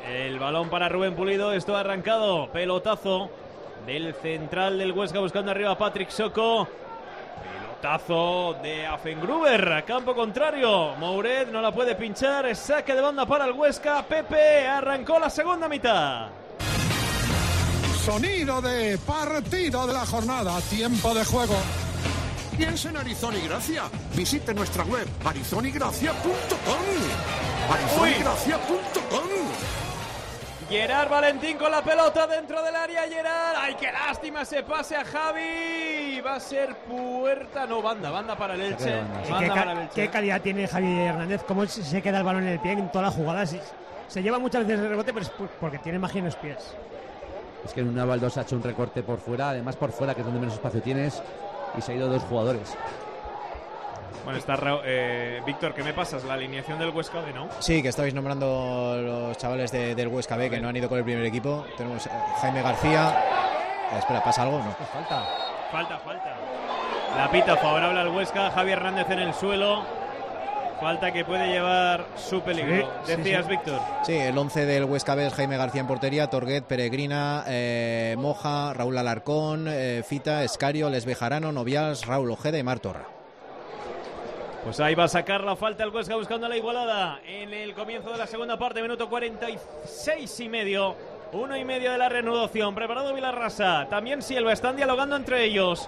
El balón para Rubén Pulido. Esto ha arrancado. Pelotazo del central del Huesca buscando arriba a Patrick Soko. Pelotazo de Afengruber a campo contrario. Mouret no la puede pinchar. Saque de banda para el Huesca. Pepe arrancó la segunda mitad. Sonido de partido de la jornada. Tiempo de juego. Piensa en Arizona y Gracia. Visite nuestra web arizonigracia.com. arizonigracia.com. Gerard Valentín con la pelota dentro del área. Gerard, ay, qué lástima ese pase a Javi. Va a ser puerta, no, banda para el Elche. ¿Qué calidad tiene Javi Hernández? ¿Cómo se queda el balón en el pie en todas las jugadas? Se lleva muchas veces el rebote, pero es porque tiene magia en los pies. Es que en una baldosa ha hecho un recorte por fuera, además por fuera, que es donde menos espacio tienes, y se ha ido 2 jugadores. Bueno, está Víctor, ¿qué me pasas? La alineación del Huesca B, ¿no? Sí, que estabais nombrando los chavales del Huesca B que no han ido con el primer equipo. Tenemos Jaime García. Espera, ¿pasa algo? No. Falta. La pita favorable al Huesca. Javi Hernández en el suelo. Falta que puede llevar su peligro. Sí, decías, sí. Víctor. Sí, el 11 del Huesca B es Jaime García en portería, Torguet, Peregrina, Moja, Raúl Alarcón, Fita, Escario, Les Bejarano, Novials, Raúl Ojeda y Mar Torra. Pues ahí va a sacar la falta el Huesca buscando la igualada en el comienzo de la segunda parte, minuto 46 y medio. 1:30 de la reanudación. Preparado Vilarrasa. También Silva, están dialogando entre ellos.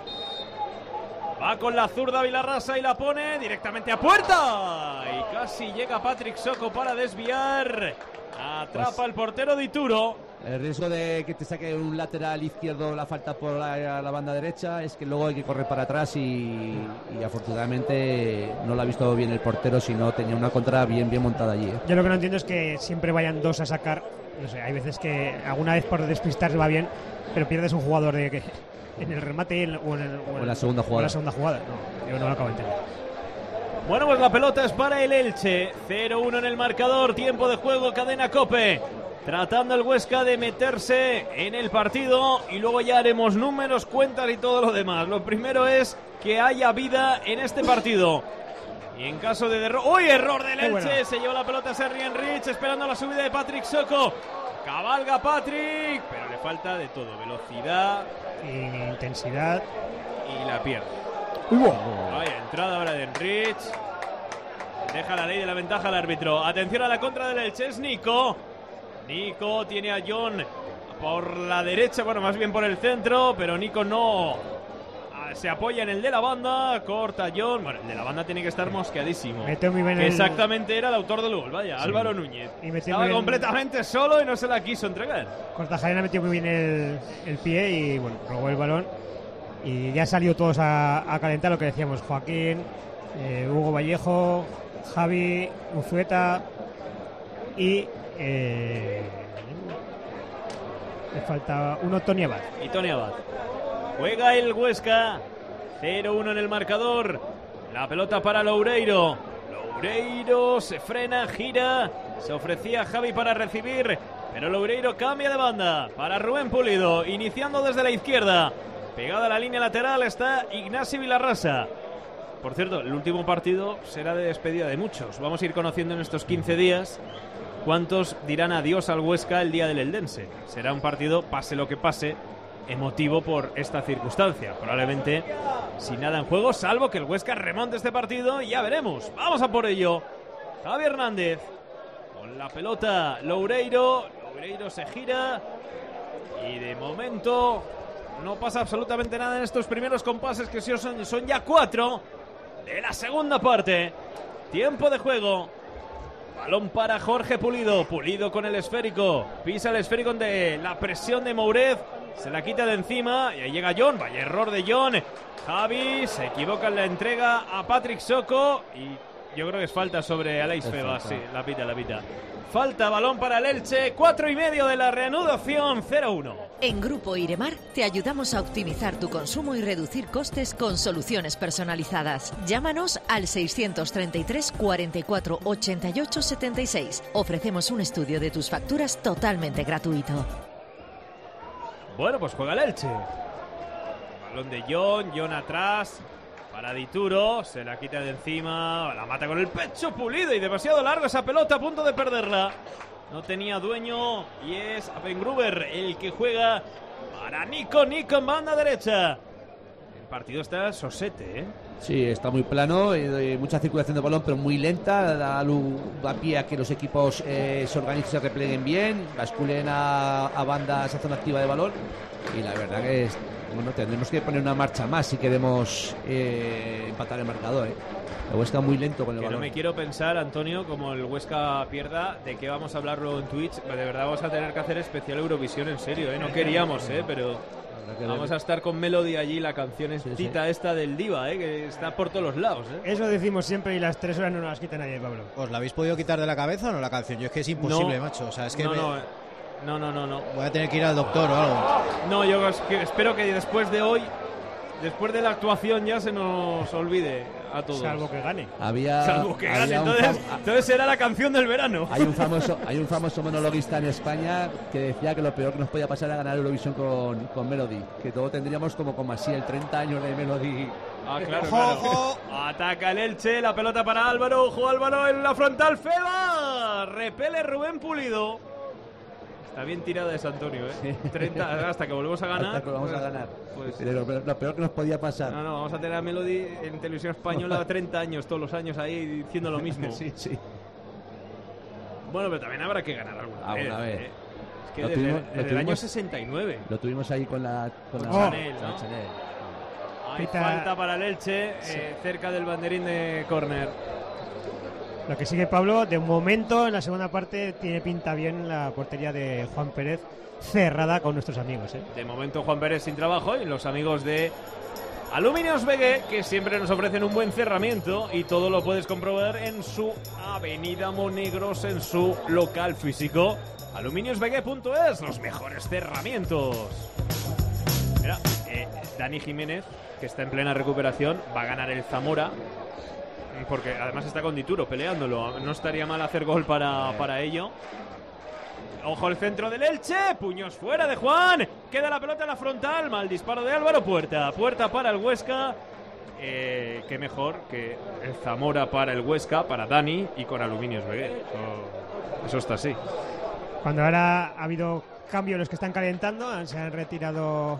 Va con la zurda Vilarrasa y la pone directamente a puerta. Y casi llega Patrick Soko para desviar. Atrapa el portero de Ituro. El riesgo de que te saque un lateral izquierdo la falta por la banda derecha es que luego hay que correr para atrás y afortunadamente no lo ha visto bien el portero, sino tenía una contra bien montada allí. Yo lo que no entiendo es que siempre vayan 2 a sacar. No sé, hay veces que alguna vez por despistar va bien, pero pierdes un jugador de que en el remate o en la segunda jugada. No, yo no lo acabo de entender. Bueno, pues la pelota es para el Elche. 0-1 en el marcador. Tiempo de juego, cadena COPE. Tratando el Huesca de meterse en el partido y luego ya haremos números, cuentas y todo lo demás. Lo primero es que haya vida en este partido. Y en caso de derrota... ¡Uy! Error del Elche. Bueno. Se lleva la pelota Sergi Enrich esperando la subida de Patrick Soko. Cabalga Patrick, pero le falta de todo. Velocidad, intensidad y la pierde. Vaya entrada ahora de Enrich. Deja la ley de la ventaja al árbitro. Atención a la contra del Elche, es Nico. Nico tiene a John por la derecha, bueno, más bien por el centro, pero Nico no se apoya en el de la banda, corta John. Bueno, el de la banda tiene que estar mosqueadísimo. Mete muy bien exactamente era el autor del gol, vaya, sí. Álvaro Núñez. Estaba completamente solo y no se la quiso entregar. Cortajarena metió muy bien el pie y bueno, robó el balón. Y ya salió todos a calentar lo que decíamos, Joaquín, Hugo Vallejo, Javi, Unzueta y le falta uno, Tony Abad. Y Tony Abad. Juega el Huesca. 0-1 en el marcador. La pelota para Loureiro. Loureiro se frena, gira. Se ofrecía Javi para recibir, pero Loureiro cambia de banda para Rubén Pulido, iniciando desde la izquierda. Pegada a la línea lateral está Ignasi Vilarrasa. Por cierto, el último partido será de despedida de muchos. Vamos a ir conociendo en estos 15 días cuántos dirán adiós al Huesca el día del Eldense. Será un partido, pase lo que pase, emotivo por esta circunstancia. Probablemente sin nada en juego, salvo que el Huesca remonte este partido y ya veremos. Vamos a por ello. Javi Hernández con la pelota. Loureiro se gira y de momento no pasa absolutamente nada en estos primeros compases que son ya 4 de la segunda parte. Tiempo de juego. Balón para Jorge Pulido. Pulido con el esférico. Pisa el esférico de la presión de Mouret. Se la quita de encima y ahí llega John. Vaya error de John. Javi se equivoca en la entrega a Patrick Soko y yo creo que es falta sobre Aleix Febas. Sí, la pita. Falta, balón para el Elche, 4:30 de la reanudación, 0-1. En Grupo Iremar te ayudamos a optimizar tu consumo y reducir costes con soluciones personalizadas. Llámanos al 633 44 88 76. Ofrecemos un estudio de tus facturas totalmente gratuito. Bueno, pues juega el Elche. Balón de John atrás. Para Dituro, se la quita de encima, la mata con el pecho Pulido y demasiado largo esa pelota, a punto de perderla. no tenía dueño y es Abengruber el que juega para Nico en banda derecha. El partido está sosete, ¿eh? Sí, está muy plano, mucha circulación de balón, pero muy lenta. Da pie a que los equipos se organicen, se repleguen bien, basculen a banda esa zona activa de balón. Y la verdad que tendremos que poner una marcha más si queremos empatar el marcador. El Huesca muy lento con el balón. No me quiero pensar, Antonio, como el Huesca pierda, de que vamos a hablarlo en Twitch. De verdad vamos a tener que hacer especial Eurovisión, en serio, ¿eh? No queríamos, pero... Vamos a estar con Melody allí, la canción esta del Diva, que está por todos los lados. Eso decimos siempre y las 3 horas no nos las quita nadie, Pablo. ¿Os la habéis podido quitar de la cabeza o no la canción? Yo es que es imposible, macho. O sea, es que no. Voy a tener que ir al doctor o algo. No, yo espero que después de hoy, después de la actuación, ya se nos olvide a todos. Salvo que gane. Salvo que gane. Entonces será la canción del verano. Hay un famoso monologuista en España que decía que lo peor que nos podía pasar era ganar Eurovisión con Melody. Que todo tendríamos como así el 30 años de Melody. Claro. Ataca el Elche, la pelota para Álvaro. Ojo, Álvaro en la frontal. Feba. Repele Rubén Pulido. Está bien tirada esa, Antonio, ¿eh? 30, hasta que volvemos a ganar. Hasta que volvamos a ganar. Pues, lo peor que nos podía pasar. No, vamos a tener a Melody en televisión española 30 años, todos los años ahí diciendo lo mismo. Sí. Bueno, pero también habrá que ganar alguna vez. Es que desde el año 69. Lo tuvimos ahí con la Chanel, ¿no? Chanel. Hay falta para el Elche, cerca del banderín de córner. Lo que sigue Pablo, de momento en la segunda parte tiene pinta bien la portería de Juan Pérez, cerrada con nuestros amigos. De momento Juan Pérez sin trabajo y los amigos de Aluminios Vegué, que siempre nos ofrecen un buen cerramiento, y todo lo puedes comprobar en su avenida Monegros, en su local físico, aluminiosvegué.es, los mejores cerramientos. Mira, Dani Jiménez, que está en plena recuperación, va a ganar el Zamora, porque además está con Dituro peleándolo. No estaría mal hacer gol para ello. Ojo el centro del Elche, puños fuera de Juan, queda la pelota en la frontal, mal disparo de Álvaro Puerta para el Huesca. Qué mejor que el Zamora para el Huesca, para Dani y con Aluminios Vegué. Eso está así. Cuando ahora ha habido cambios, los que están calentando, se han retirado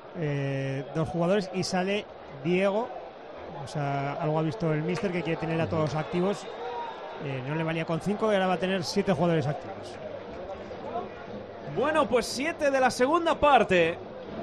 2 jugadores y sale Diego. O sea, algo ha visto el míster, que quiere tener a todos activos. No le valía con 5 y ahora va a tener 7 jugadores activos. Bueno, pues 7 de la segunda parte.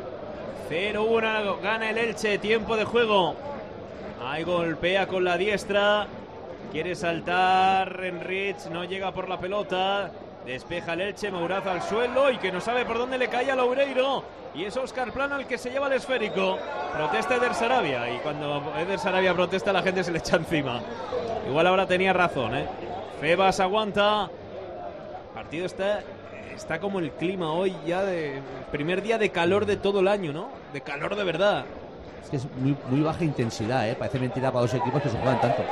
0-1 gana el Elche, tiempo de juego. Ahí golpea con la diestra. Quiere saltar Enrich, no llega por la pelota. Despeja el Elche, Mouraz al suelo y que no sabe por dónde le cae a Loureiro. Y es Óscar Plano el que se lleva el esférico. Protesta Eder Sarabia, y cuando Eder Sarabia protesta la gente se le echa encima. Igual ahora tenía razón, ¿eh? Febas aguanta. El partido está como el clima hoy, ya de primer día de calor de todo el año, ¿no? De calor de verdad. Es que es muy baja intensidad, ¿eh? Parece mentira para 2 equipos que se juegan tanto.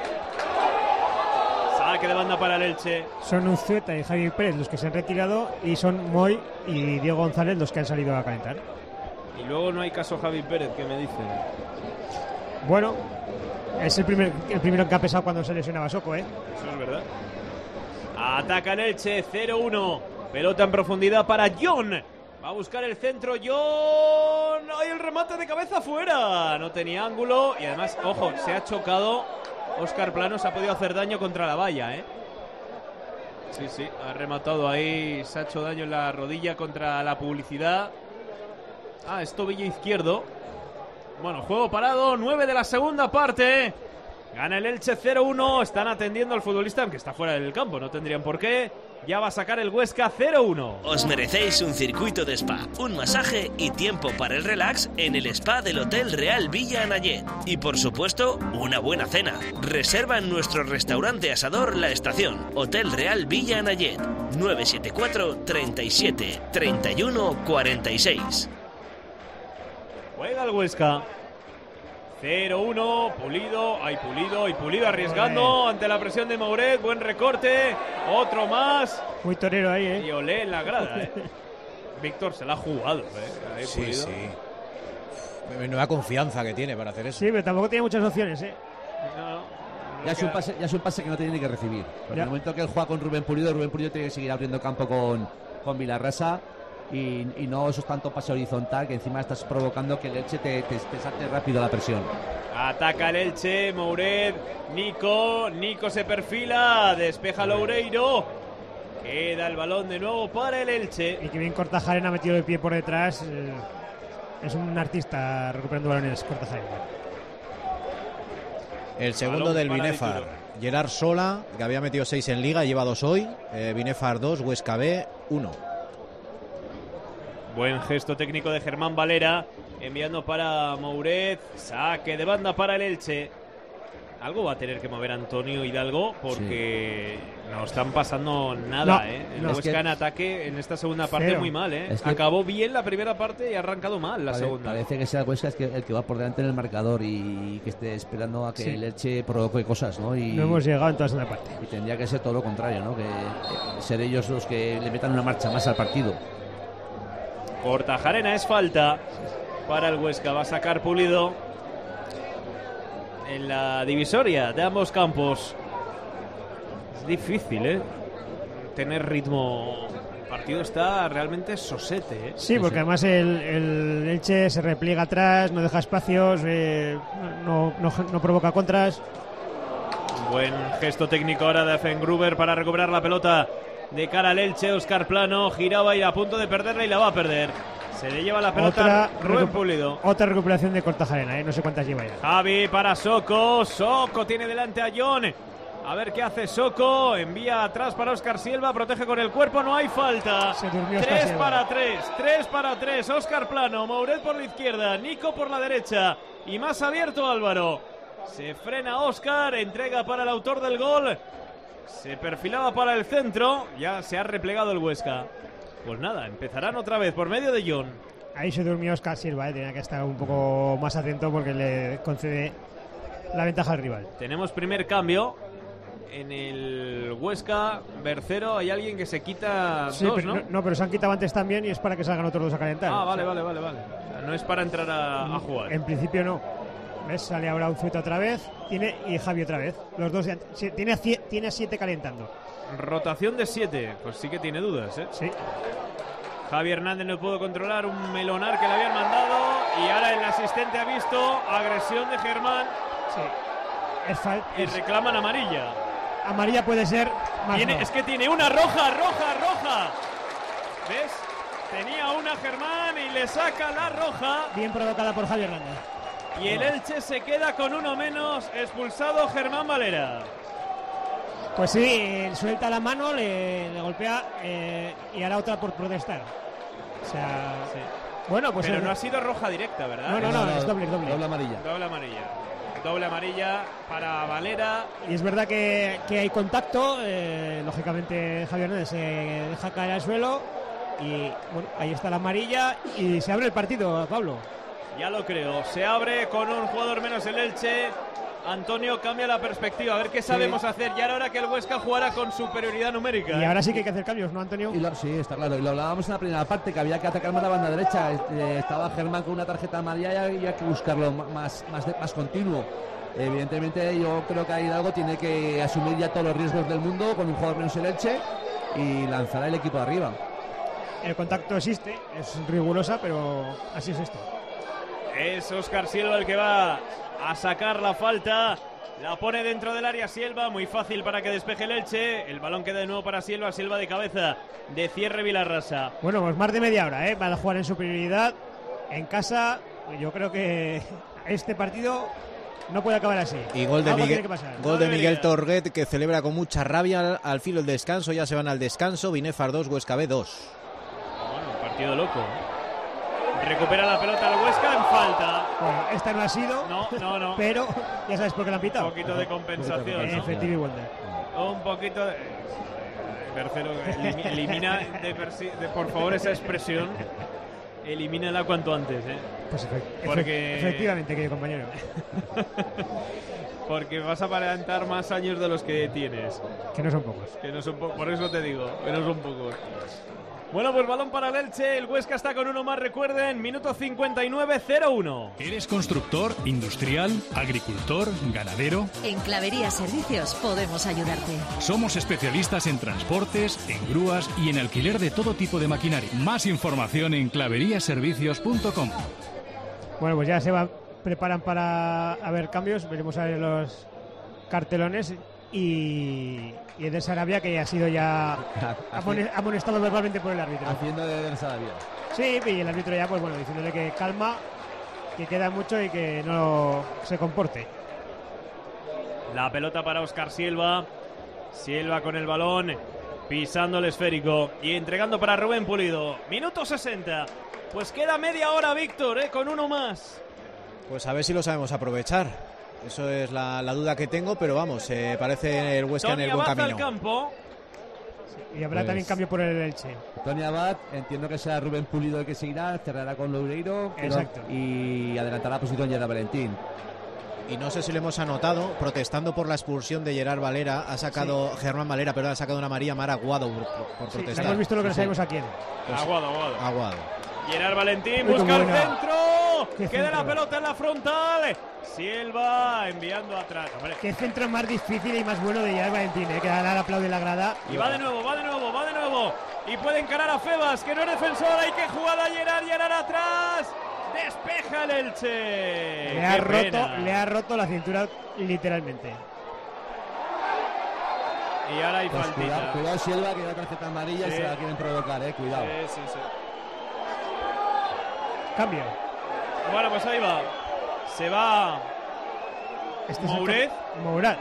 Saque de banda para el Elche. Son Unzueta y Javi Pérez los que se han retirado, y son Moy y Diego González los que han salido a calentar. Y luego no hay caso Javi Pérez, que me dicen. Bueno, es el primero que ha pesado cuando se lesionaba Soko, ¿eh? Eso es verdad. Ataca el Elche, 0-1. Pelota en profundidad para John. Va a buscar el centro John. ¡Ay, el remate de cabeza fuera! No tenía ángulo y además, ojo, se ha chocado. Óscar Plano se ha podido hacer daño contra la valla, ¿eh? Sí, ha rematado ahí, se ha hecho daño en la rodilla contra la publicidad. Es tobillo izquierdo. Bueno, juego parado, 9 de la segunda parte. Gana el Elche 0-1. Están atendiendo al futbolista, aunque está fuera del campo, no tendrían por qué. Ya va a sacar el Huesca 0-1. Os merecéis un circuito de spa, un masaje y tiempo para el relax en el spa del Hotel Real Villa Anayet. Y por supuesto, una buena cena. Reserva en nuestro restaurante asador La Estación, Hotel Real Villa Anayet, 974 37 31 46. Juega el Huesca 0-1, Pulido arriesgando ante la presión de Mouret, buen recorte, otro más. Muy torero ahí, ¿eh? Y olé en la grada, ¿eh? Víctor se la ha jugado, ¿eh? Ahí sí, Pulido. sí. Menuda confianza que tiene para hacer eso. Sí, pero tampoco tiene muchas opciones, ¿eh? Ya es un pase que no tiene ni que recibir. Porque en el momento que él juega con Rubén Pulido tiene que seguir abriendo campo con Vilarrasa y no eso es tanto pase horizontal que encima estás provocando que el Elche te salte rápido la presión. Ataca el Elche, Mouret, Nico se perfila, despeja Loureiro, queda el balón de nuevo para el Elche. Y que bien Kortajarena ha metido el pie por detrás, es un artista recuperando balones Kortajarena. El segundo del Binefar, Gerard Sola, que había metido 6 en Liga, lleva 2 hoy. Binefar 2, Huesca B 1. Buen gesto técnico de Germán Valera, enviando para Mouret, saque de banda para el Elche. Algo va a tener que mover Antonio Hidalgo porque no están pasando nada, El Huesca en ataque en esta segunda parte muy mal, Es que acabó bien la primera parte y ha arrancado mal la segunda. Parece que sea el Huesca el que va por delante en el marcador y que esté esperando a que el Elche provoque cosas, ¿no? Y no hemos llegado en toda la segunda parte. Y tendría que ser todo lo contrario, ¿no? Que ser ellos los que le metan una marcha más al partido. Kortajarena, es falta para el Huesca, va a sacar Pulido en la divisoria de ambos campos. Es difícil, tener ritmo. El partido está realmente sosete, Sí, porque además el Elche se repliega atrás, no deja espacios, no provoca contras. Buen gesto técnico ahora de Fengruber para recuperar la pelota de cara al Elche. Óscar Plano giraba y a punto de perderla y la va a perder. Se le lleva la pelota Rubén Pulido. Otra recuperación de Kortajarena, no sé cuántas lleva ya. Javi para Soko. Soko tiene delante a John. A ver qué hace Soko. Envía atrás para Óscar Silva. Protege con el cuerpo. No hay falta. 3 para 3. 3 para 3. Óscar Plano. Mouret por la izquierda. Nico por la derecha. Y más abierto Álvaro. Se frena Óscar. Entrega para el autor del gol. Se perfilaba para el centro. Ya se ha replegado el Huesca. Pues nada, empezarán otra vez por medio de John. Ahí se durmió Óscar Silva, tenía que estar un poco más atento porque le concede la ventaja al rival. Tenemos primer cambio en el Huesca. Bercero, hay alguien que se quita dos, pero, ¿no? No, pero se han quitado antes también y es para que salgan otros dos a calentar. Vale. O sea, no es para entrar a jugar. En principio no. ¿Ves? Sale ahora Unzueta otra vez y Javi otra vez. Los dos tiene 7 calentando. Rotación de 7, pues sí que tiene dudas, Sí. Javi Hernández no pudo controlar un melonar que le habían mandado y ahora el asistente ha visto agresión de Germán. Sí. Y reclaman amarilla. Amarilla puede ser más. Es que tiene una roja. ¿Ves? Tenía una Germán y le saca la roja. Bien provocada por Javi Hernández. Y el Elche se queda con uno menos, expulsado Germán Valera. Pues sí, suelta la mano, le golpea y hará otra por protestar. O sea, sí. Bueno, pues pero no ha sido roja directa, ¿verdad? No, es doble. Doble amarilla. Doble amarilla para Valera. Y es verdad que hay contacto. Lógicamente Javier Hernández se deja caer al suelo. Y bueno, ahí está la amarilla. Y se abre el partido, Pablo. Ya lo creo. Se abre con un jugador menos el Elche. Antonio cambia la perspectiva, a ver qué sabemos hacer. Ya era hora que el Huesca jugara con superioridad numérica. Y ahora sí que hay que hacer cambios, ¿no, Antonio? Sí, está claro. Y lo hablábamos en la primera parte, que había que atacar más la banda derecha. Estaba Germán con una tarjeta amarilla y había que buscarlo más continuo. Evidentemente yo creo que Hidalgo tiene que asumir ya todos los riesgos del mundo con un jugador menos el Elche y lanzará el equipo arriba. El contacto existe, es rigurosa, pero así es esto. Es Óscar Silva el que va a sacar la falta. La pone dentro del área Silva, muy fácil para que despeje el Elche. El balón queda de nuevo para Silva de cabeza, de cierre Vilarrasa. Bueno, pues más de media hora, van a jugar en superioridad en casa. Yo creo que este partido no puede acabar así. Y gol de Miguel Torguet, que celebra con mucha rabia al filo del descanso. Ya se van al descanso. Binefar 2, Huesca B 2. Bueno, un partido loco. Recupera la pelota al Huesca en falta. Bueno, esta no ha sido. No. Pero ya sabes por qué la han pitado. Un poquito de compensación, ¿no? Efectivo igualdad. Un poquito de... Bercero, elimina por favor esa expresión. Elimínala cuanto antes, Pues efectivamente, querido compañero. Porque vas a aparentar más años de los que tienes. Que no son pocos. Por eso te digo, que no son pocos. Bueno, pues balón para el Elche, el Huesca está con uno más, recuerden, minuto 59, 0-1. ¿Eres constructor, industrial, agricultor, ganadero? En Clavería Servicios podemos ayudarte. Somos especialistas en transportes, en grúas y en alquiler de todo tipo de maquinaria. Más información en claveriaservicios.com. Bueno, pues ya se preparan para haber cambios, veremos a ver los cartelones. Y el de Sarabia, que ha sido ya amonestado verbalmente por el árbitro. Haciendo de Sarabia. Sí, y el árbitro ya, pues bueno, diciéndole que calma, que queda mucho y que no se comporte. La pelota para Óscar Silva. Silva con el balón, pisando el esférico y entregando para Rubén Pulido. Minuto 60. Pues queda media hora, Víctor, con uno más. Pues a ver si lo sabemos aprovechar. Eso es la duda que tengo, pero vamos, parece el Huesca en el buen camino. Al campo. Sí, y habrá también cambio por el Elche. Tony Abad, entiendo que será Rubén Pulido el que seguirá, cerrará con Loureiro. Exacto. Y adelantará la posición Gerard Valentín. Y no sé si lo hemos anotado, protestando por la expulsión de Gerard Valera, ha sacado Germán Valera, pero ha sacado una María Mar Aguado por protestar. Hemos visto lo que no sabemos a quién. Pues, Aguado. Gerard Valentín busca el centro. Queda la pelota en la frontal. Silva enviando atrás. Hombre. Qué centro más difícil y más bueno de Gerard Valentín, que da el aplauso de la grada. Y va de nuevo. Y puede encarar a Febas, que no es defensor. Hay que jugar a Gerard atrás. Despeja el Elche. Le ha roto la cintura literalmente. Y ahora hay pues faltita. Cuidado Silva, que da tarjeta amarilla y se la quieren provocar, cuidado. Sí. Cambio. Bueno, pues ahí va. Se va Mourad.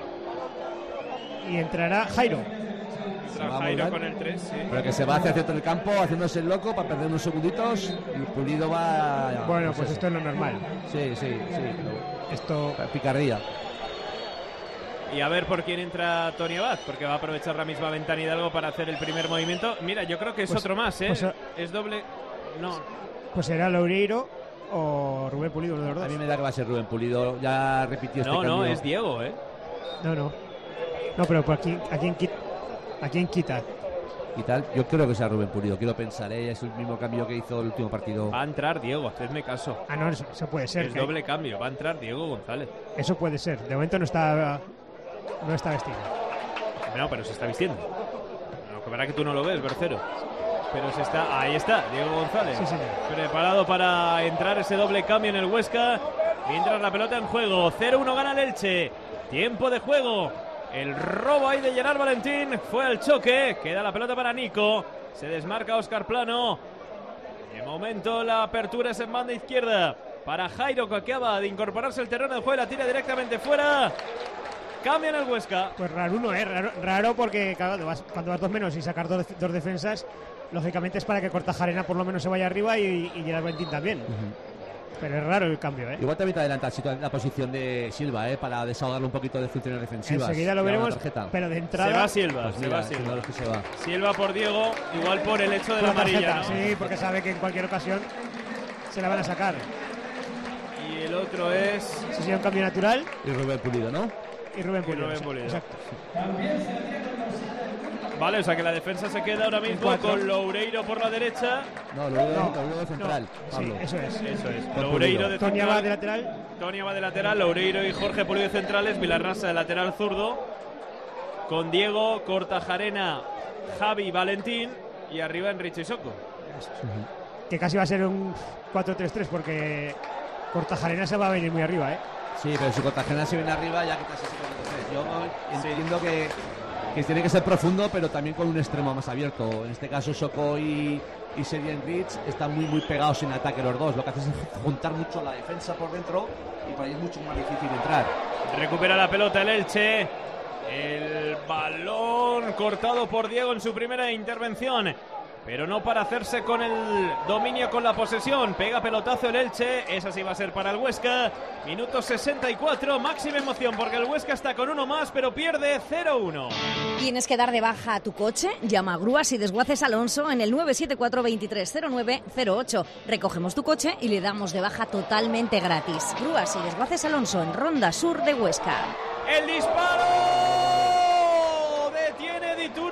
Y entrará Jairo. Jairo con el 3, sí. Pero que se va hacia el centro del campo, haciéndose el loco para perder unos segunditos. Y Pulido va... Bueno, pues esto es lo normal. Sí. Esto... Picardía. Y a ver por quién entra Tony Abad, porque va a aprovechar la misma ventana Hidalgo para hacer el primer movimiento. Mira, yo creo que es otro más, es doble... No. Pues será Loureiro o Rubén Pulido, uno de los dos. A mí me da que va a ser Rubén Pulido, ya repitió este cambio. No, es Diego, No, pero ¿a quién quita? Y tal, yo creo que sea Rubén Pulido, quiero pensar, es el mismo cambio que hizo el último partido. Va a entrar Diego, hacedme caso. No, eso puede ser. Es doble cambio, va a entrar Diego González. Eso puede ser, de momento no está vestido. No, pero se está vistiendo. Lo que verá que tú no lo ves, Bercero. Pero ahí está, Diego González. Sí, señor. Preparado para entrar ese doble cambio en el Huesca. Mientras la pelota en juego. 0-1 gana el Elche. Tiempo de juego. El robo ahí de Gerard Valentín. Fue al choque. Queda la pelota para Nico. Se desmarca Óscar Plano. De momento la apertura es en banda izquierda. Para Jairo, que acaba de incorporarse al terreno de juego. La tira directamente fuera. Cambia en el Huesca. Pues raro porque claro, cuando vas 2 menos y sacar dos defensas, lógicamente es para que Kortajarena por lo menos se vaya arriba y Gerard Valentín también. Pero es raro el cambio, Igual también te adelanta la posición de Silva, para desahogarle un poquito de funciones defensivas. Enseguida lo veremos, pero de entrada... Se va Silva, pues se va. Silva por Diego, igual por el hecho de la amarilla, ¿no? Sí, porque sabe que en cualquier ocasión se la van a sacar. Y el otro es... Si sería un cambio natural. Y Rubén Pulido, ¿no? Y Rubén Pulido. Exacto. Vale, o sea que la defensa se queda ahora mismo con Loureiro por la derecha. No, Loureiro de central. Sí, eso es. Loureiro de central. Toña va de lateral. Toña va de lateral, Loureiro y Jorge Pulido centrales, Vilarrasa de lateral zurdo. Con Diego, Kortajarena, Javi, Valentín y arriba Enrique y Soko. Que casi va a ser un 4-3-3 porque Kortajarena se va a venir muy arriba, Sí, pero si Kortajarena se viene arriba ya quitas ese 4-3. Yo entiendo que tiene que ser profundo, pero también con un extremo más abierto. En este caso, Soko y Sergio Rich están muy pegados en ataque los dos. Lo que hace es juntar mucho la defensa por dentro y para ahí es mucho más difícil entrar. Recupera la pelota el Elche. El balón cortado por Diego en su primera intervención, pero no para hacerse con el dominio, con la posesión. Pega pelotazo el Elche, esa sí va a ser para el Huesca. Minuto 64, máxima emoción porque el Huesca está con uno más, pero pierde 0-1. ¿Tienes que dar de baja a tu coche? Llama a Grúas y Desguaces Alonso en el 974 230908. Recogemos tu coche y le damos de baja totalmente gratis. Grúas y Desguaces Alonso en Ronda Sur de Huesca. El disparo detiene Dituro, creo que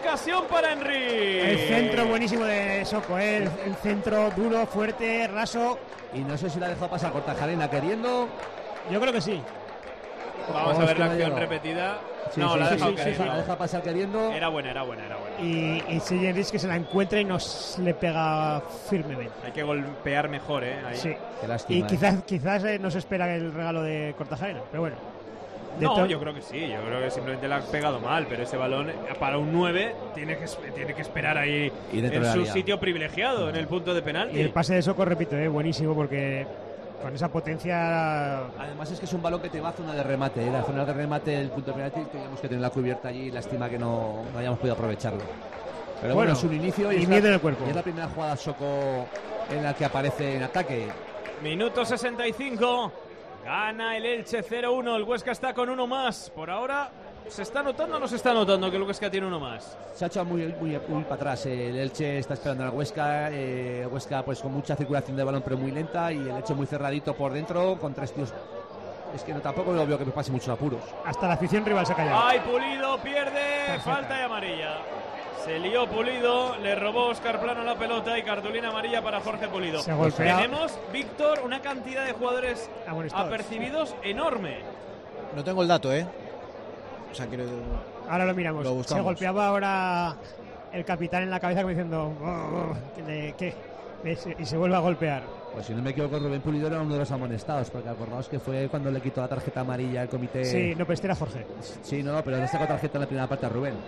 ocasión para Henry. El centro buenísimo de Soko, el centro duro, fuerte, raso. Y no sé si la ha dejado pasar Kortajarena queriendo. Yo creo que sí. Vamos a ver la acción repetida. Sí, no, sí, la ha sí, dejado sí, caer. sí, la deja pasar queriendo. Era buena. Y Sergi Enrich que se la encuentra y nos le pega firmemente. Hay que golpear mejor, ahí. Sí. Qué lástima, Y quizás no se espera el regalo de Kortajarena, pero bueno. No, yo creo que sí. Yo creo que simplemente la ha pegado mal, pero ese balón para un 9 tiene que esperar ahí en su sitio privilegiado, en el punto de penalti. Y el pase de Soko, repito, buenísimo porque con esa potencia. Además es que es un balón que te va a zona de remate. La zona de remate del punto de penalti teníamos que tener la cubierta allí. Lástima que no hayamos podido aprovecharlo. Pero bueno, es un inicio y miedo en el cuerpo. Y es la primera jugada Soko en la que aparece en ataque. Minuto 65. Gana el Elche 0-1. El Huesca está con uno más. Por ahora, ¿se está notando o no se está notando que el Huesca tiene uno más? Se ha echado muy para atrás. El Elche está esperando al Huesca. El Huesca pues con mucha circulación de balón pero muy lenta. Y el Elche muy cerradito por dentro con 3 tíos. Es que tampoco lo veo que me pase muchos apuros. Hasta la afición rival se ha callado. ¡Ay, Pulido! Pierde. Falta de amarilla. Se lió Pulido, le robó Óscar Plano la pelota y cartulina amarilla para Jorge Pulido. Tenemos, Víctor, una cantidad de jugadores apercibidos enorme. No tengo el dato, O sea, ahora lo miramos. Se golpeaba ahora el capitán en la cabeza como diciendo ¿qué? Y se vuelve a golpear. Pues si no me equivoco, Rubén Pulido era uno de los amonestados, porque acordaos que fue cuando le quitó la tarjeta amarilla al comité. Sí, no, pero este era Jorge. Sí, no, pero le sacó tarjeta en la primera parte a Rubén.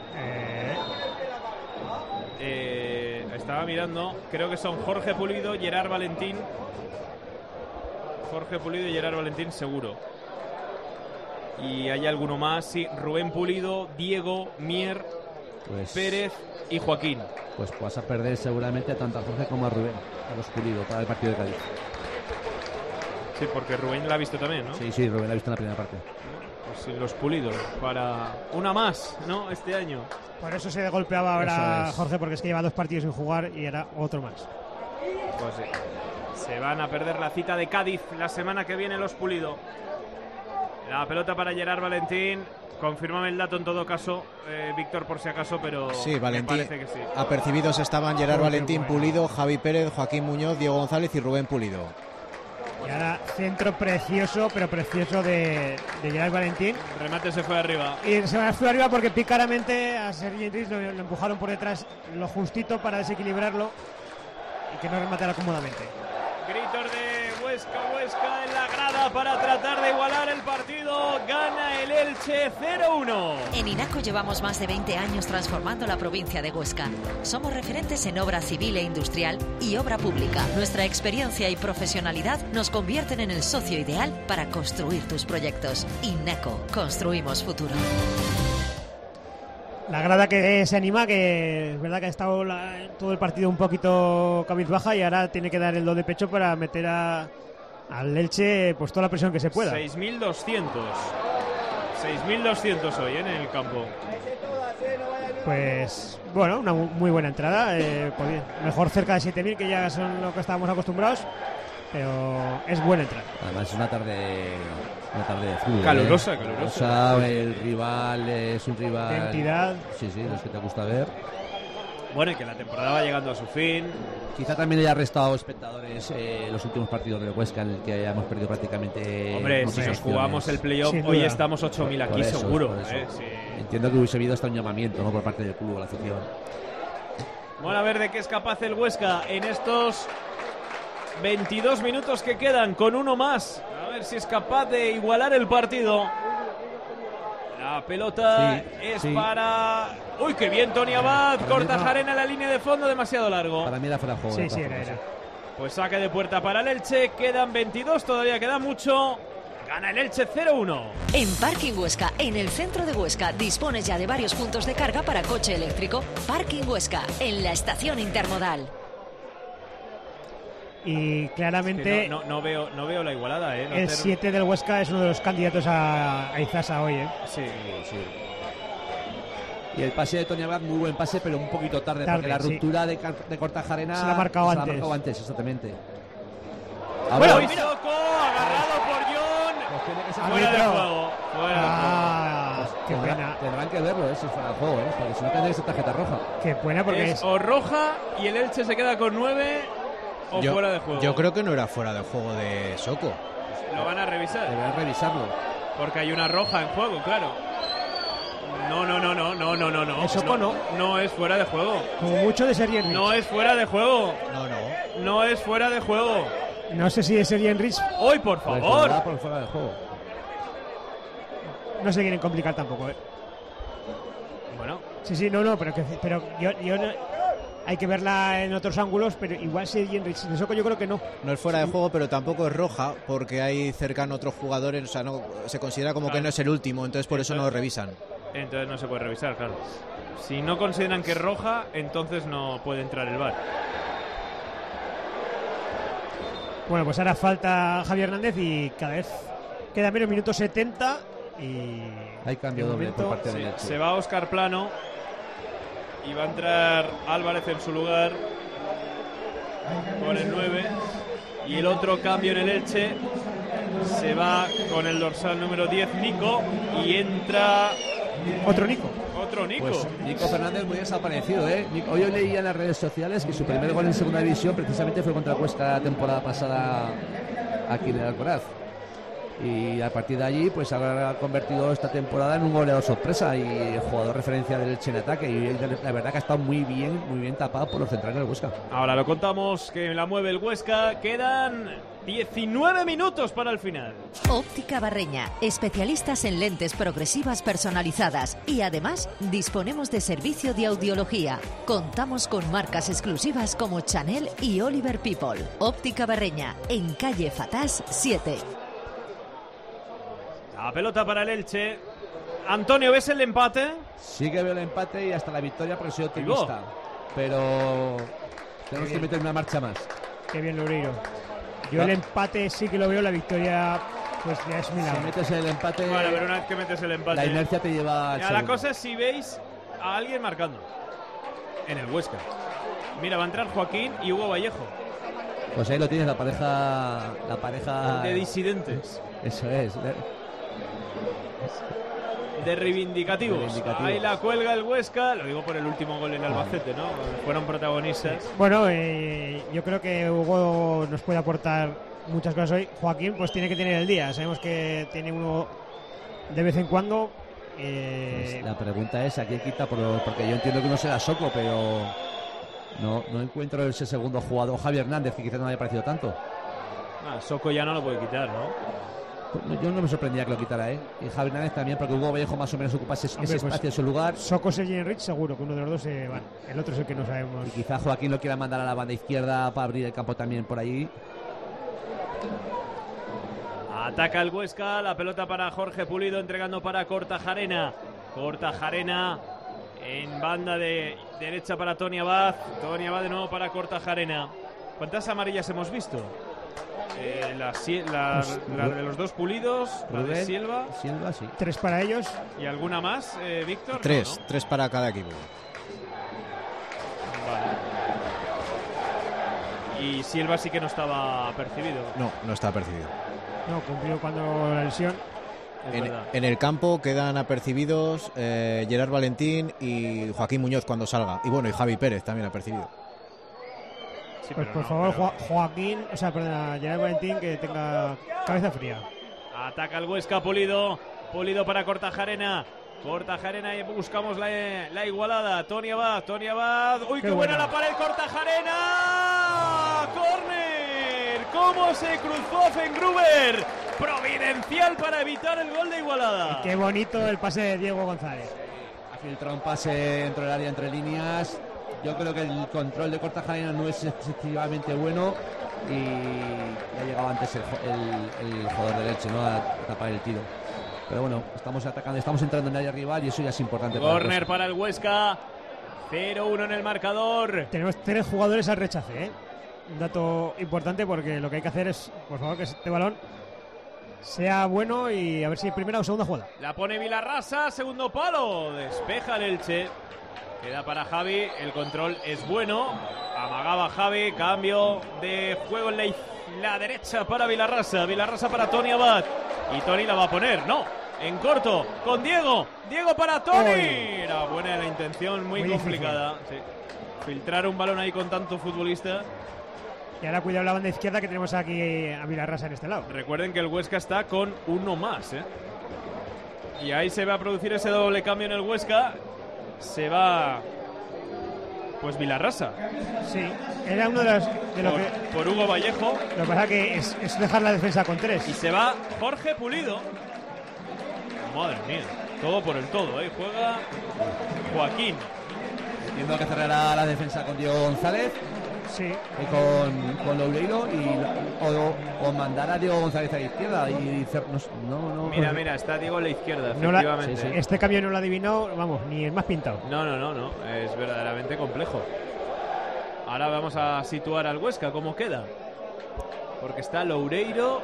Estaba mirando, creo que son Jorge Pulido, Gerard Valentín. Jorge Pulido y Gerard Valentín seguro. Y hay alguno más, sí, Rubén Pulido, Diego, Mier, Pérez y Joaquín. Pues vas a perder seguramente tanto a Jorge como a Rubén, a los Pulido, para el partido de Cádiz. Sí, porque Rubén la ha visto también, ¿no? Sí, Rubén la ha visto en la primera parte. Pues sí, los Pulidos, para una más, ¿no? Este año. Por eso se golpeaba ahora Jorge, porque es que lleva 2 partidos sin jugar y era otro más. Pues sí. Se van a perder la cita de Cádiz la semana que viene los Pulido. La pelota para Gerard Valentín. Confírmame el dato en todo caso, Víctor, por si acaso, pero sí, Valentín, me parece que sí. Apercibidos estaban Gerard Valentín, Pulido, Javi Pérez, Joaquín Muñoz, Diego González y Rubén Pulido. Y ahora centro precioso, pero precioso de Gerard Valentín. El remate se fue arriba. Y se fue arriba porque pícaramente a Sergi Enrich lo empujaron por detrás lo justito para desequilibrarlo y que no rematara cómodamente. Gritos de Huesca en la grada para tratar de igualar el partido. Gana el Elche 0-1. En INACO llevamos más de 20 años transformando la provincia de Huesca. Somos referentes en obra civil e industrial y obra pública. Nuestra experiencia y profesionalidad nos convierten en el socio ideal para construir tus proyectos. INACO, construimos futuro. La grada que se anima, que es verdad que ha estado todo el partido un poquito cabizbaja y ahora tiene que dar el do de pecho para meter al Elche pues toda la presión que se pueda. 6.200 hoy en el campo. Pues bueno, una muy buena entrada, mejor cerca de 7.000 que ya son lo que estábamos acostumbrados, pero es buena entrada. Además es una tarde de fútbol. Calurosa. El rival es un rival de entidad. Sí, los que te gusta ver. Bueno, y que la temporada va llegando a su fin. Quizá también haya restado espectadores los últimos partidos del Huesca, en el que hayamos perdido prácticamente. Hombre, si nos jugamos el playoff, hoy estamos 8.000 aquí eso, seguro. Sí. Entiendo que hubiese habido hasta un llamamiento, ¿no?, por parte del club, la afición. Bueno, a ver de qué es capaz el Huesca en estos 22 minutos que quedan, con uno más. A ver si es capaz de igualar el partido. La pelota para... ¡Uy, qué bien, Tony Abad! Kortajarena en la línea de fondo, demasiado largo. Para mí era fuera de juego. Sí, era. Pues saque de puerta para el Elche. Quedan 22, todavía queda mucho. Gana el Elche 0-1. En Parking Huesca, en el centro de Huesca, dispones ya de varios puntos de carga para coche eléctrico. Parking Huesca, en la estación intermodal. Y claramente es que no veo la igualada, el 7 del Huesca es uno de los candidatos a Izasa hoy, Sí. Y el pase de Tony Abad, muy buen pase, pero un poquito tarde porque la ruptura de Kortajarena se la ha marcado antes, exactamente. Bueno, agarrado por John. Pues tiene que ser fuera de juego. Qué pena. Tendrán que verlo, si es fuera de juego, porque si no tendréis tarjeta roja. Qué pena, porque es o roja y el Elche se queda con 9 o fuera de juego. Yo creo que no era fuera de juego de Soko. Lo van a revisar. Deberán revisarlo. Porque hay una roja en juego, claro. No. Soko no. No es fuera de juego. Como mucho de Sergi Enrich. No es fuera de juego. No es fuera de juego. No sé si es Sergi Enrich. ¡Hoy, por favor! Por fuera de juego. No se quieren complicar tampoco, Bueno. Sí, no, pero yo no, hay que verla en otros ángulos, pero igual Sergi Enrich de Soko yo creo que no. No es fuera de juego, pero tampoco es roja, porque hay cercano otros jugadores, o sea, no se considera como que no es el último, entonces por eso no lo revisan. Entonces no se puede revisar, claro. Si no consideran que es roja, entonces no puede entrar el VAR. Bueno, pues ahora falta Javi Hernández y cada vez queda menos, minuto 70 y... Hay cambio doble por parte de Elche. Se va Óscar Plano y va a entrar Álvarez en su lugar con el 9, y el otro cambio en el Elche se va con el dorsal número 10, Nico, y entra... Otro Nico. Pues Nico Fernández muy desaparecido, Hoy leía en las redes sociales que su primer gol en segunda división precisamente fue contra Cuesta la temporada pasada aquí en el Alcoraz. Y a partir de allí pues habrá convertido esta temporada en un goleador sorpresa y el jugador referencia del Elche en ataque, y la verdad que ha estado muy bien tapado por los centrales del Huesca. Ahora lo contamos, que la mueve el Huesca. Quedan 19 minutos para el final. Óptica Barreña, especialistas en lentes progresivas personalizadas, y además disponemos de servicio de audiología. Contamos con marcas exclusivas como Chanel y Oliver People. Óptica Barreña, en calle Fatás 7. La pelota para el Elche. Antonio, ¿ves el empate? Sí que veo el empate y hasta la victoria, porque soy optimista. Pero tenemos que meter una marcha más. Qué bien, Loureiro. Yo el empate sí que lo veo, la victoria pues ya es milagro. Si metes el empate... Bueno, pero una vez que metes el empate... La inercia te lleva... La cosa es si veis a alguien marcando en el Huesca. Mira, va a entrar Joaquín y Hugo Vallejo. Pues ahí lo tienes, la pareja... De disidentes. Eso es. De reivindicativos. Ahí la cuelga el Huesca. Lo digo por el último gol en Albacete, ¿no? Fueron protagonistas. Bueno, yo creo que Hugo nos puede aportar muchas cosas hoy. Joaquín pues tiene que tener el día. Sabemos que tiene uno de vez en cuando. Pues la pregunta es a quién quita, porque yo entiendo que no será Soko, pero no encuentro ese segundo jugador. Javi Hernández, que quizás no me haya parecido tanto. Soko ya no lo puede quitar, ¿no? Yo no me sorprendía que lo quitara, Y Javi Hernández también, porque Hugo Vallejo más o menos ocupase ese espacio en su lugar. Soko, Sergi Enrich, seguro que uno de los dos se van. El otro es el que no sabemos. Y quizá Joaquín lo quiera mandar a la banda izquierda para abrir el campo también por allí. Ataca el Huesca, la pelota para Jorge Pulido, entregando para Kortajarena. Kortajarena en banda de derecha para Tony Abad. Tony Abad de nuevo para Kortajarena. ¿Cuántas amarillas hemos visto? La de los dos Pulidos, la de Silva, sí. 3 para ellos. ¿Y alguna más, Víctor? 3, ¿no? 3 para cada equipo. Vale. Y Silva sí que no estaba percibido. No estaba percibido. No, cumplió cuando la lesión. En el campo quedan apercibidos Gerard Valentín y Joaquín Muñoz cuando salga. Y bueno, y Javi Pérez también apercibido. Sí, pues por favor, Joaquín, Gerard Valentín, que tenga cabeza fría. Ataca el Huesca, Pulido para Kortajarena. Kortajarena, y buscamos la igualada. Tony Abad. ¡Uy, qué buena la pared! ¡Kortajarena! ¡Córner! ¿Cómo se cruzó Fengruber? Providencial para evitar el gol de igualada. Y qué bonito el pase de Diego González. Ha filtrado un pase dentro del área, entre líneas. Yo creo que el control de Kortajarena no es excesivamente bueno y ha llegado antes el jugador de Elche, ¿no? A tapar el tiro. Pero bueno, estamos atacando, estamos entrando en el área rival y eso ya es importante. Corner para el Huesca. 0-1 en el marcador. Tenemos 3 jugadores al rechace, Un dato importante, porque lo que hay que hacer es, por favor, que este balón sea bueno y a ver si primera o segunda jugada. La pone Vilarrasa, segundo palo. Despeja el Elche. Queda para Javi, el control es bueno. Amagaba Javi, cambio de juego en la derecha para Vilarrasa. Vilarrasa para Tony Abad. Y Tony la va a poner, no. En corto, con Diego. Diego para Tony. Uy. Era buena la intención, muy complicada. Sí. Filtrar un balón ahí con tanto futbolista. Y ahora cuidado la banda izquierda que tenemos aquí a Vilarrasa en este lado. Recuerden que el Huesca está con uno más, ¿eh? Y ahí se va a producir ese doble cambio en el Huesca. Se va... Pues Vilarrasa. Sí, era uno de lo que... Por Hugo Vallejo. Lo que pasa que es dejar la defensa con 3. Y se va Jorge Pulido. Madre mía, todo por el todo, ¿eh? Juega Joaquín. Entiendo que cerrará la defensa con Diego González. Sí. Y con Loureiro o mandar a Diego González a la izquierda y no. Mira, está Diego a la izquierda, efectivamente. Sí. Este cambio no lo ha adivinado, vamos, ni el más pintado. No, es verdaderamente complejo. Ahora vamos a situar al Huesca, ¿cómo queda? Porque está Loureiro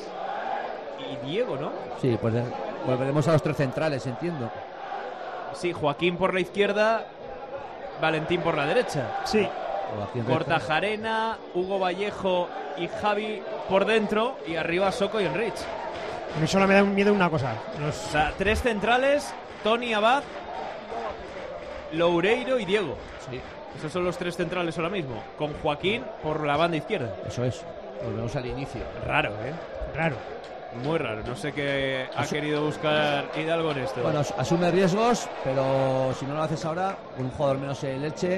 y Diego, ¿no? Sí, pues volveremos a los 3 centrales, entiendo. Sí, Joaquín por la izquierda, Valentín por la derecha. Sí. Kortajarena, Hugo Vallejo y Javi por dentro, y arriba Soko y Enrich. A mí solo me da miedo una cosa. O sea, 3 centrales, Tony Abad, Loureiro y Diego. Sí. Esos son los 3 centrales ahora mismo, con Joaquín por la banda izquierda. Eso es. Volvemos al inicio. Raro, ¿eh? Raro. Muy raro. No sé qué ha querido buscar Hidalgo en esto. Bueno, asume riesgos, pero si no lo haces ahora, un jugador menos el Elche.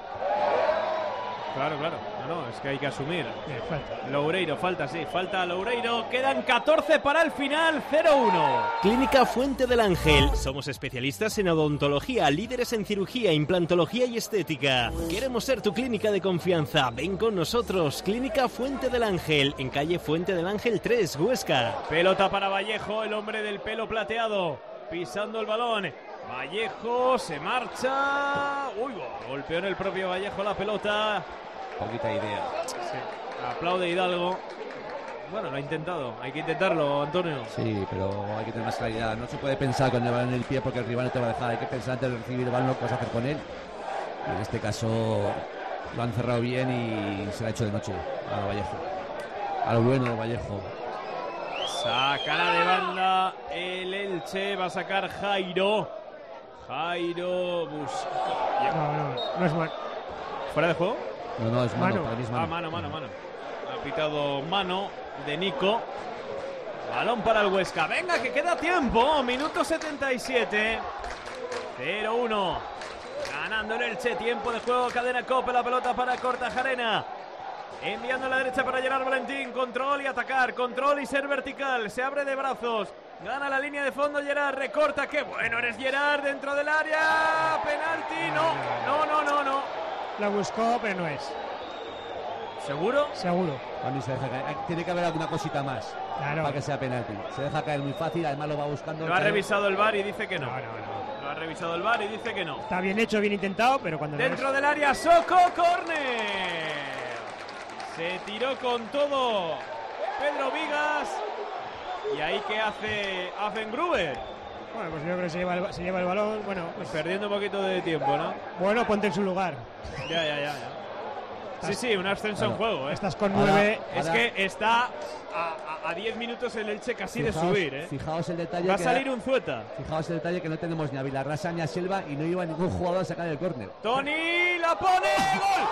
Claro. No, es que hay que asumir. Loureiro, falta Loureiro. Quedan 14 para el final, 0-1. Clínica Fuente del Ángel. Somos especialistas en odontología, líderes en cirugía, implantología y estética. Queremos ser tu clínica de confianza. Ven con nosotros. Clínica Fuente del Ángel, en calle Fuente del Ángel 3, Huesca. Pelota para Vallejo, el hombre del pelo plateado. Pisando el balón. Vallejo se marcha. Uy, golpeó en el propio Vallejo la pelota. Poquita idea. Sí. Aplaude Hidalgo. Bueno, lo ha intentado. Hay que intentarlo, Antonio. Sí, pero hay que tener más claridad. No se puede pensar con el balón en el pie porque el rival no te va a dejar. Hay que pensar antes de recibir el balón lo que vas a hacer con él. Y en este caso lo han cerrado bien y se le ha hecho de noche a Vallejo. A lo bueno de Vallejo. Sacará de banda el Elche. Va a sacar Jairo. No es mal. ¿Fuera de juego? No, es mano. Para mí es mano. Mano. Ha pitado mano de Nico. Balón para el Huesca. Venga, que queda tiempo. Minuto 77. 0-1. Ganando el Elche. Tiempo de juego. Cadena Cope. La pelota para Kortajarena. Enviando a la derecha para Gerard Valentín. Control y atacar. Control y ser vertical. Se abre de brazos. Gana la línea de fondo Gerard. Recorta. ¡Qué bueno eres, Gerard! Dentro del área. Penalti. No. La buscó, pero no es. ¿Seguro? Seguro. A mí se deja caer. Tiene que haber alguna cosita más para que sea penalti. Se deja caer muy fácil. Además lo va buscando. Lo ha revisado el VAR y dice que no. Lo ha revisado el VAR y dice que no. Está bien hecho, bien intentado, pero cuando dentro del área, Soko, córner. Se tiró con todo Pedro Vigas. ¿Y ahí qué hace Affengruber? Bueno, pues yo creo que se lleva el balón. Bueno, pues perdiendo un poquito de tiempo, ¿no? Bueno, ponte en su lugar. Ya. Sí, un ascenso en juego, ¿eh? Estás con 9. Es que está a 10 minutos el Elche casi de subir, ¿eh? Fijaos el detalle. Va a salir un Zueta. Fijaos el detalle que no tenemos ni a Vilarrasa ni a Silva y no iba ningún jugador a sacar el córner. Tony la pone. ¡Gol!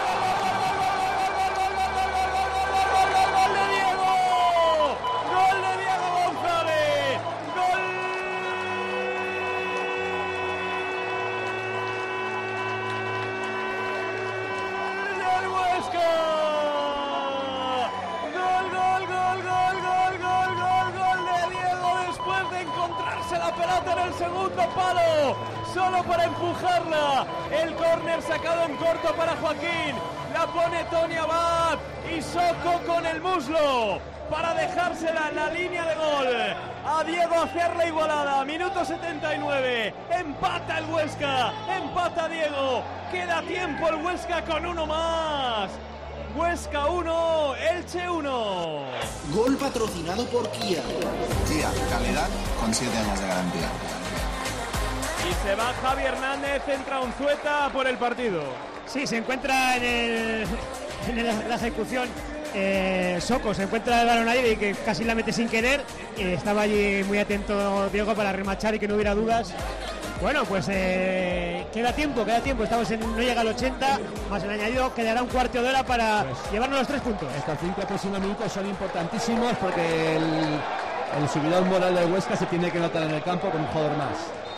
Segundo palo, solo para empujarla. El córner sacado en corto para Joaquín. La pone Tony Abad y Soko con el muslo para dejársela en la línea de gol. A Diego hacer la igualada. Minuto 79. Empata el Huesca. Empata Diego. Queda tiempo el Huesca con uno más. Huesca 1, Elche 1. Gol patrocinado por Kia. Kia, calidad con 7 años de garantía. Y se va Javi Hernández, entra Unzueta por el partido. Sí, se encuentra en la ejecución Soko se encuentra el balón ahí y que casi la mete sin querer. Estaba allí muy atento Diego para remachar y que no hubiera dudas. Bueno, pues queda tiempo. No llega al 80, más el añadido, quedará un cuarto de hora para llevarnos los 3 puntos. Estos 5 próximos minutos son importantísimos porque el subidón moral del Huesca se tiene que notar en el campo con un jugador más.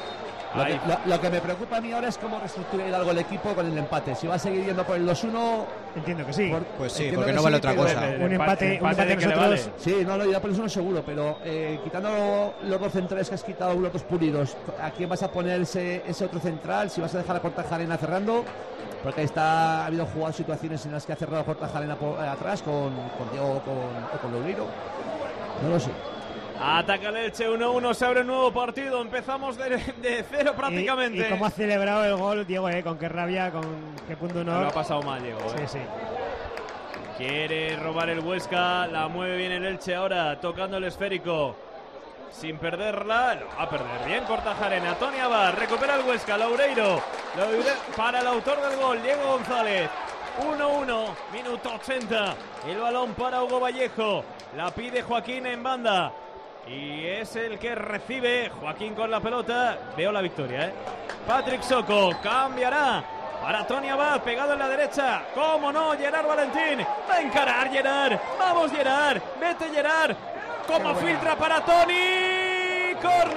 Lo que me preocupa a mí ahora es cómo reestructura Hidalgo el equipo con el empate. Si va a seguir yendo por el 2-1... Entiendo que sí. Pues sí, porque no vale otra cosa. Un empate nosotros... Vale. Sí, no, ya por el 1 seguro, pero quitando los 2 centrales que has quitado, los 2 pulidos, ¿a quién vas a poner ese otro central? Si vas a dejar a Kortajarena cerrando, porque ha habido jugadas situaciones en las que ha cerrado Kortajarena atrás con Diego o con Loureiro. No lo sé. Ataca el Elche, 1-1, se abre un nuevo partido, empezamos de cero prácticamente. Y cómo ha celebrado el gol Diego, con qué rabia, con qué punto de honor. Lo ha pasado mal Diego. Sí. Quiere robar el Huesca, la mueve bien el Elche ahora, tocando el esférico. Sin perderla, lo va a perder bien Kortajarena. Tony Abad, recupera el Huesca, Loureiro para el autor del gol, Diego González. 1-1, minuto 80. El balón para Hugo Vallejo, la pide Joaquín en banda. Y es el que recibe Joaquín con la pelota. Veo la victoria, Patrick Soko cambiará para Tony Abad, pegado en la derecha. ¿Cómo no? Gerard Valentín. Va a encarar Gerard. Vamos Gerard. Vete Gerard. ¿Cómo filtra para Tony?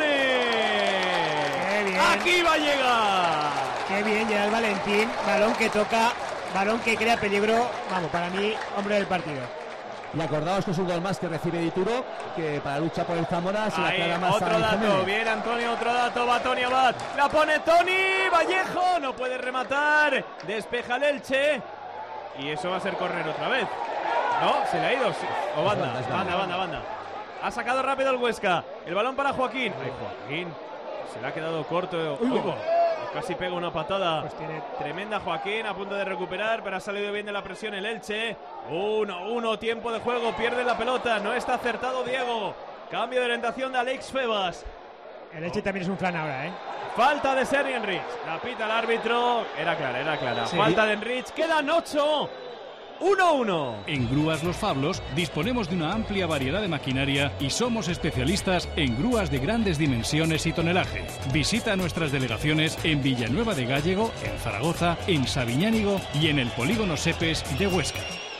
¡Córner! Aquí va a llegar. Qué bien Gerard Valentín. Balón que toca, balón que crea peligro. Vamos, para mí, hombre del partido. Y acordaos que es un gol más que recibe Dituro, que para lucha por el Zamora se la aclara más. Otro dato, bien Antonio, otro dato, va Tony Abad, la pone Tony, Vallejo, no puede rematar, despeja el Elche, y eso va a ser córner otra vez. No, se le ha ido, sí. O banda. Ha sacado rápido el Huesca, el balón para Joaquín. Joaquín, se le ha quedado corto. Casi pega una patada. Pues tremenda Joaquín, a punto de recuperar, pero ha salido bien de la presión el Elche. 1-1, tiempo de juego, pierde la pelota, no está acertado Diego. Cambio de orientación de Alex Febas. El Elche también es un flan ahora, Falta de Sergi Enrich. La pita el árbitro. Era clara. Sí. Falta de Enrich. Quedan 8. 1-1. En Grúas Los Fablos disponemos de una amplia variedad de maquinaria y somos especialistas en grúas de grandes dimensiones y tonelaje. Visita nuestras delegaciones en Villanueva de Gállego, en Zaragoza, en Sabiñánigo y en el Polígono Sepes de Huesca.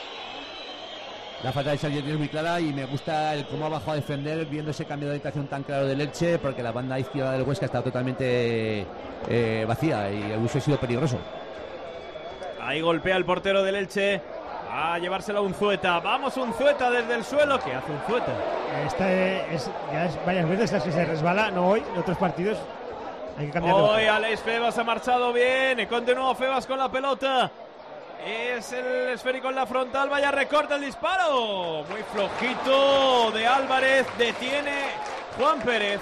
La falta de Sergi es muy clara y me gusta el cómo ha bajado a defender viendo ese cambio de orientación tan claro del Elche, porque la banda izquierda del Huesca está totalmente vacía y hubiese sido peligroso. Ahí golpea el portero del Elche. A llevárselo a Unzueta. Vamos Unzueta desde el suelo. ¿Qué hace Unzueta? Ya es varias veces que se resbala. No hoy, en otros partidos hay que cambiar. Hoy Alex Febas ha marchado bien. Continúa Febas con la pelota. Es el esférico en la frontal. Vaya recorta el disparo. Muy flojito de Álvarez. Detiene Juan Pérez.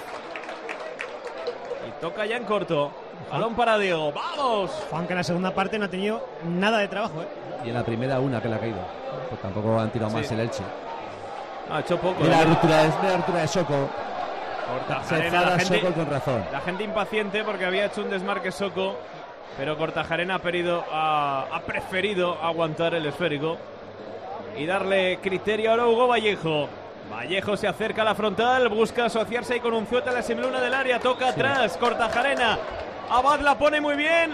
Y toca ya en corto. Balón para Diego. ¡Vamos! Juan, que en la segunda parte no ha tenido nada de trabajo, Y en la primera una que le ha caído. Pues tampoco han tirado más el Elche. Ha hecho poco. La ruptura de Soko. Kortajarena, Soko con razón. La gente impaciente porque había hecho un desmarque Soko, pero Kortajarena ha preferido aguantar el esférico y darle criterio ahora a Hugo Vallejo. Vallejo se acerca a la frontal, busca asociarse ahí con Unzueta en la semiluna del área, toca atrás, Kortajarena. Abad la pone muy bien.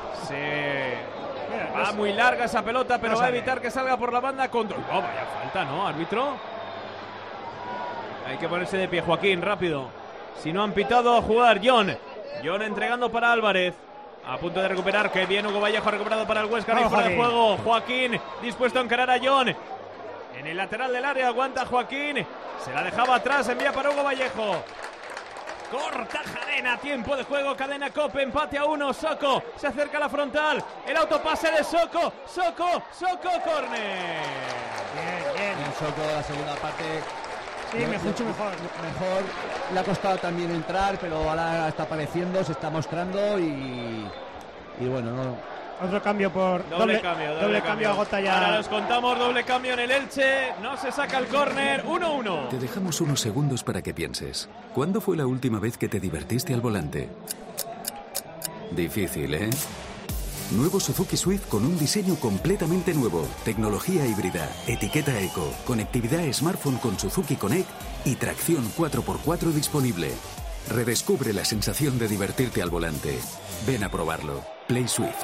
Va muy larga esa pelota, pero va a evitar que salga por la banda. Vaya falta, ¿no, árbitro? Hay que ponerse de pie, Joaquín, rápido. Si no han pitado, a jugar. John entregando para Álvarez. A punto de recuperar, que bien Hugo Vallejo ha recuperado para el Huesca. Fuera de juego, Joaquín dispuesto a encarar a John. En el lateral del área aguanta Joaquín. Se la dejaba atrás, envía para Hugo Vallejo. Kortajarena, tiempo de juego, cadena Cope, empate a 1, Soko se acerca a la frontal, el autopase de Soko, córner. Bien Soko, la segunda parte. Sí, mucho mejor. Le ha costado también entrar, pero ahora está apareciendo, se está mostrando y bueno, no. Otro cambio por doble cambio agota ya. Ahora los contamos, doble cambio en el Elche, no se saca el córner, 1-1. Te dejamos unos segundos para que pienses. ¿Cuándo fue la última vez que te divertiste al volante? Difícil, ¿eh? Nuevo Suzuki Swift con un diseño completamente nuevo, tecnología híbrida, etiqueta eco, conectividad smartphone con Suzuki Connect y tracción 4x4 disponible. Redescubre la sensación de divertirte al volante. Ven a probarlo. Play Swift.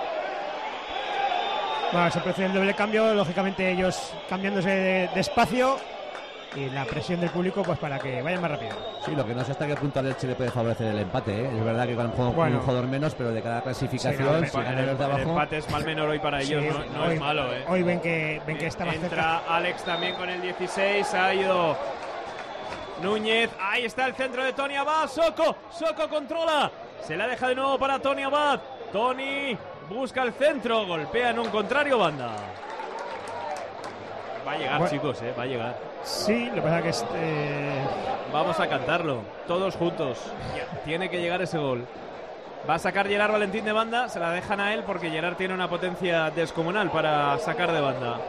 Bueno, se produce el doble cambio, lógicamente ellos cambiándose de espacio y la presión del público pues para que vayan más rápido. Sí, lo que no sé hasta qué punto al Elche le puede favorecer el empate, ¿eh? Es verdad que con un jugador menos, pero de cada clasificación, sí, no, el empate es mal menor hoy para ellos, sí, no hoy, es malo, ¿eh? Hoy ven que está más cerca. Entra Alex también con el 16, ha ido Núñez, ahí está el centro de Tony Abad, Soko controla, se la deja de nuevo para Tony Abad, Tony busca el centro, golpea en un contrario banda. Va a llegar, chicos, va a llegar. Sí, lo que pasa es que vamos a cantarlo, todos juntos. Tiene que llegar ese gol. Va a sacar Gerard Valentín de banda, se la dejan a él porque Gerard tiene una potencia descomunal para sacar de banda.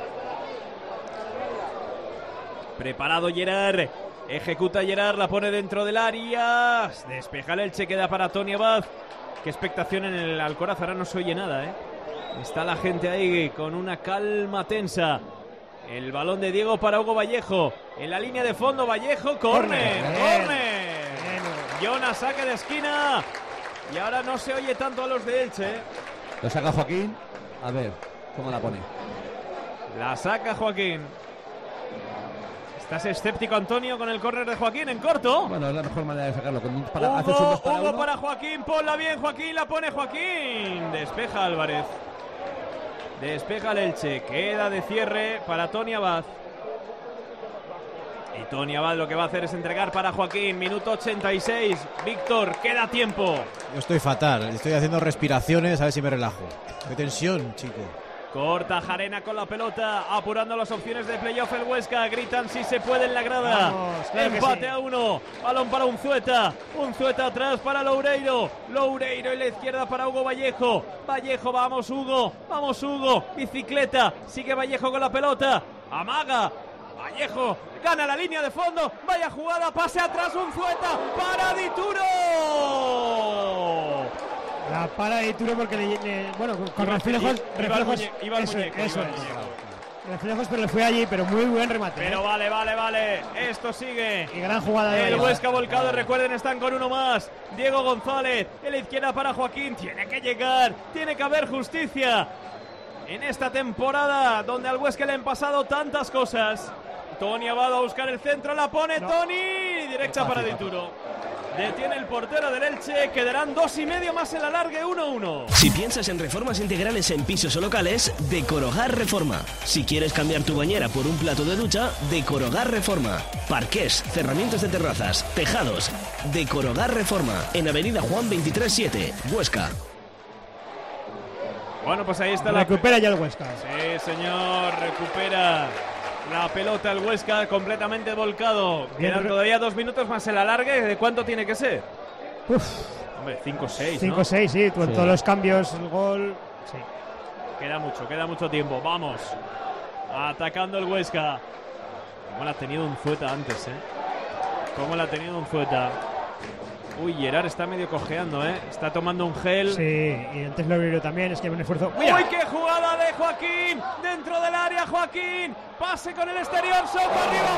Preparado Gerard, ejecuta Gerard, la pone dentro del área, despeja el Elche, queda para Tony Abad. Qué expectación en el Alcoraz, ahora no se oye nada, Está la gente ahí con una calma tensa. El balón de Diego para Hugo Vallejo. En la línea de fondo, Vallejo, córner. Jonas, saque de esquina. Y ahora no se oye tanto a los de Elche. Lo saca Joaquín. A ver, ¿cómo la pone? La saca Joaquín. ¿Estás escéptico, Antonio, con el córner de Joaquín en corto? Bueno, es la mejor manera de sacarlo. Hugo para Joaquín, ponla bien, Joaquín, la pone Joaquín. Despeja Álvarez. Despeja el Elche, queda de cierre para Tony Abad. Y Tony Abad lo que va a hacer es entregar para Joaquín. Minuto 86. Víctor, queda tiempo. Yo estoy fatal, estoy haciendo respiraciones a ver si me relajo. Qué tensión, chico. Corta Jarena con la pelota, apurando las opciones de playoff el Huesca. Gritan si se puede en la grada. Vamos, claro. Empate a 1. Balón para Unzueta atrás para Loureiro en la izquierda para Hugo Vallejo. Vamos Hugo, bicicleta, sigue Vallejo con la pelota, amaga, Vallejo gana la línea de fondo, vaya jugada, pase atrás Unzueta, para Dituro. La para de Dituro porque con reflejos. Iba el muñeco. Reflejos, pero le fue allí, pero muy buen remate. Pero vale. Esto sigue. Y gran jugada de el Huesca volcado, recuerden, están con uno más. Diego González, en la izquierda para Joaquín. Tiene que llegar, tiene que haber justicia en esta temporada donde al Huesca le han pasado tantas cosas. Tony Abad a buscar el centro, la pone Tony. Directa para Dituro. Detiene el portero del Elche, quedarán 2,5 más en la alargue, 1-1. Si piensas en reformas integrales en pisos o locales, Decorogar Reforma. Si quieres cambiar tu bañera por un plato de ducha, Decorogar Reforma. Parqués, cerramientos de terrazas, tejados. Decorogar Reforma, en Avenida Juan 23-7, Huesca. Bueno, pues ahí está recupera ya el Huesca. Sí, señor, recupera la pelota el Huesca, completamente volcado. Quedan todavía 2 minutos más el alargue. ¿De cuánto tiene que ser? Hombre, 5-6, ¿no? 5-6, sí, con todos los cambios, el gol. Sí. Queda mucho tiempo. Vamos. Atacando el Huesca. ¿Cómo la ha tenido Unzueta antes, ¿Cómo la ha tenido Unzueta? Uy, Gerard está medio cojeando, Está tomando un gel. Sí, y antes Loureiro también, es que un esfuerzo. ¡Uy, qué jugada de Joaquín! Dentro del área, Joaquín. Pase con el exterior, Soko arriba,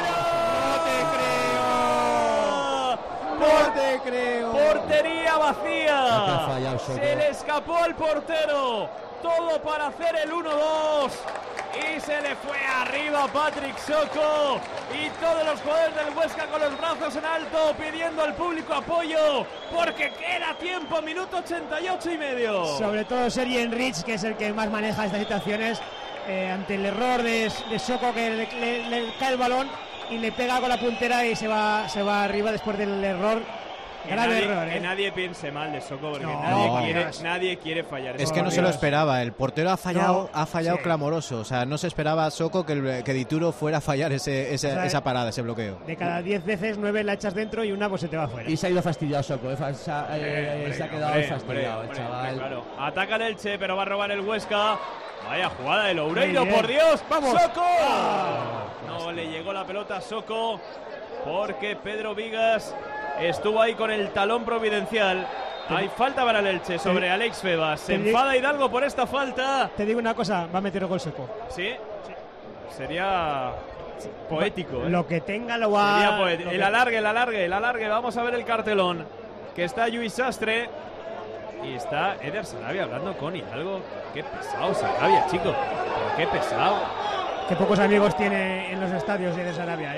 fuera. No te creo. Portería vacía. Se le escapó al portero. Todo para hacer el 1-2. Y se le fue arriba Patrick Soko. Y todos los jugadores del Huesca con los brazos en alto, pidiendo al público apoyo, porque queda tiempo, minuto 88,5. Sobre todo Sergi Enrich, que es el que más maneja estas situaciones, ante el error de Soko, que le cae el balón y le pega con la puntera y se va arriba después del error. Grave error, que nadie piense mal de Soko, porque nadie quiere fallar. Es que no se lo esperaba. El portero ha fallado clamoroso. O sea, no se esperaba Soko que Dituro fuera a fallar esa parada, ese bloqueo. De cada 10 veces, 9 la echas dentro y una pues se te va fuera. Y se ha ido fastidiado Soko. Se ha quedado fastidiado el chaval. Claro. Ataca el Elche, pero va a robar el Huesca. Vaya jugada de Loureiro, por Dios. ¡Vamos! ¡Soko! No le llegó la pelota a Soko porque Pedro Vigas estuvo ahí con el talón providencial Hay falta para el Elche sobre Alex Febas. Se enfada Hidalgo por esta falta. Te digo una cosa, va a meter el gol seco. ¿Sí? Sería poético. Lo que tenga lo va... El alargue. Vamos a ver el cartelón. Que está Lluís Sastre. Y está Eder Sarabia hablando con Hidalgo. Qué pesado Sarabia, chico. Qué pesado. Qué pocos amigos tiene en los estadios Eder Sarabia,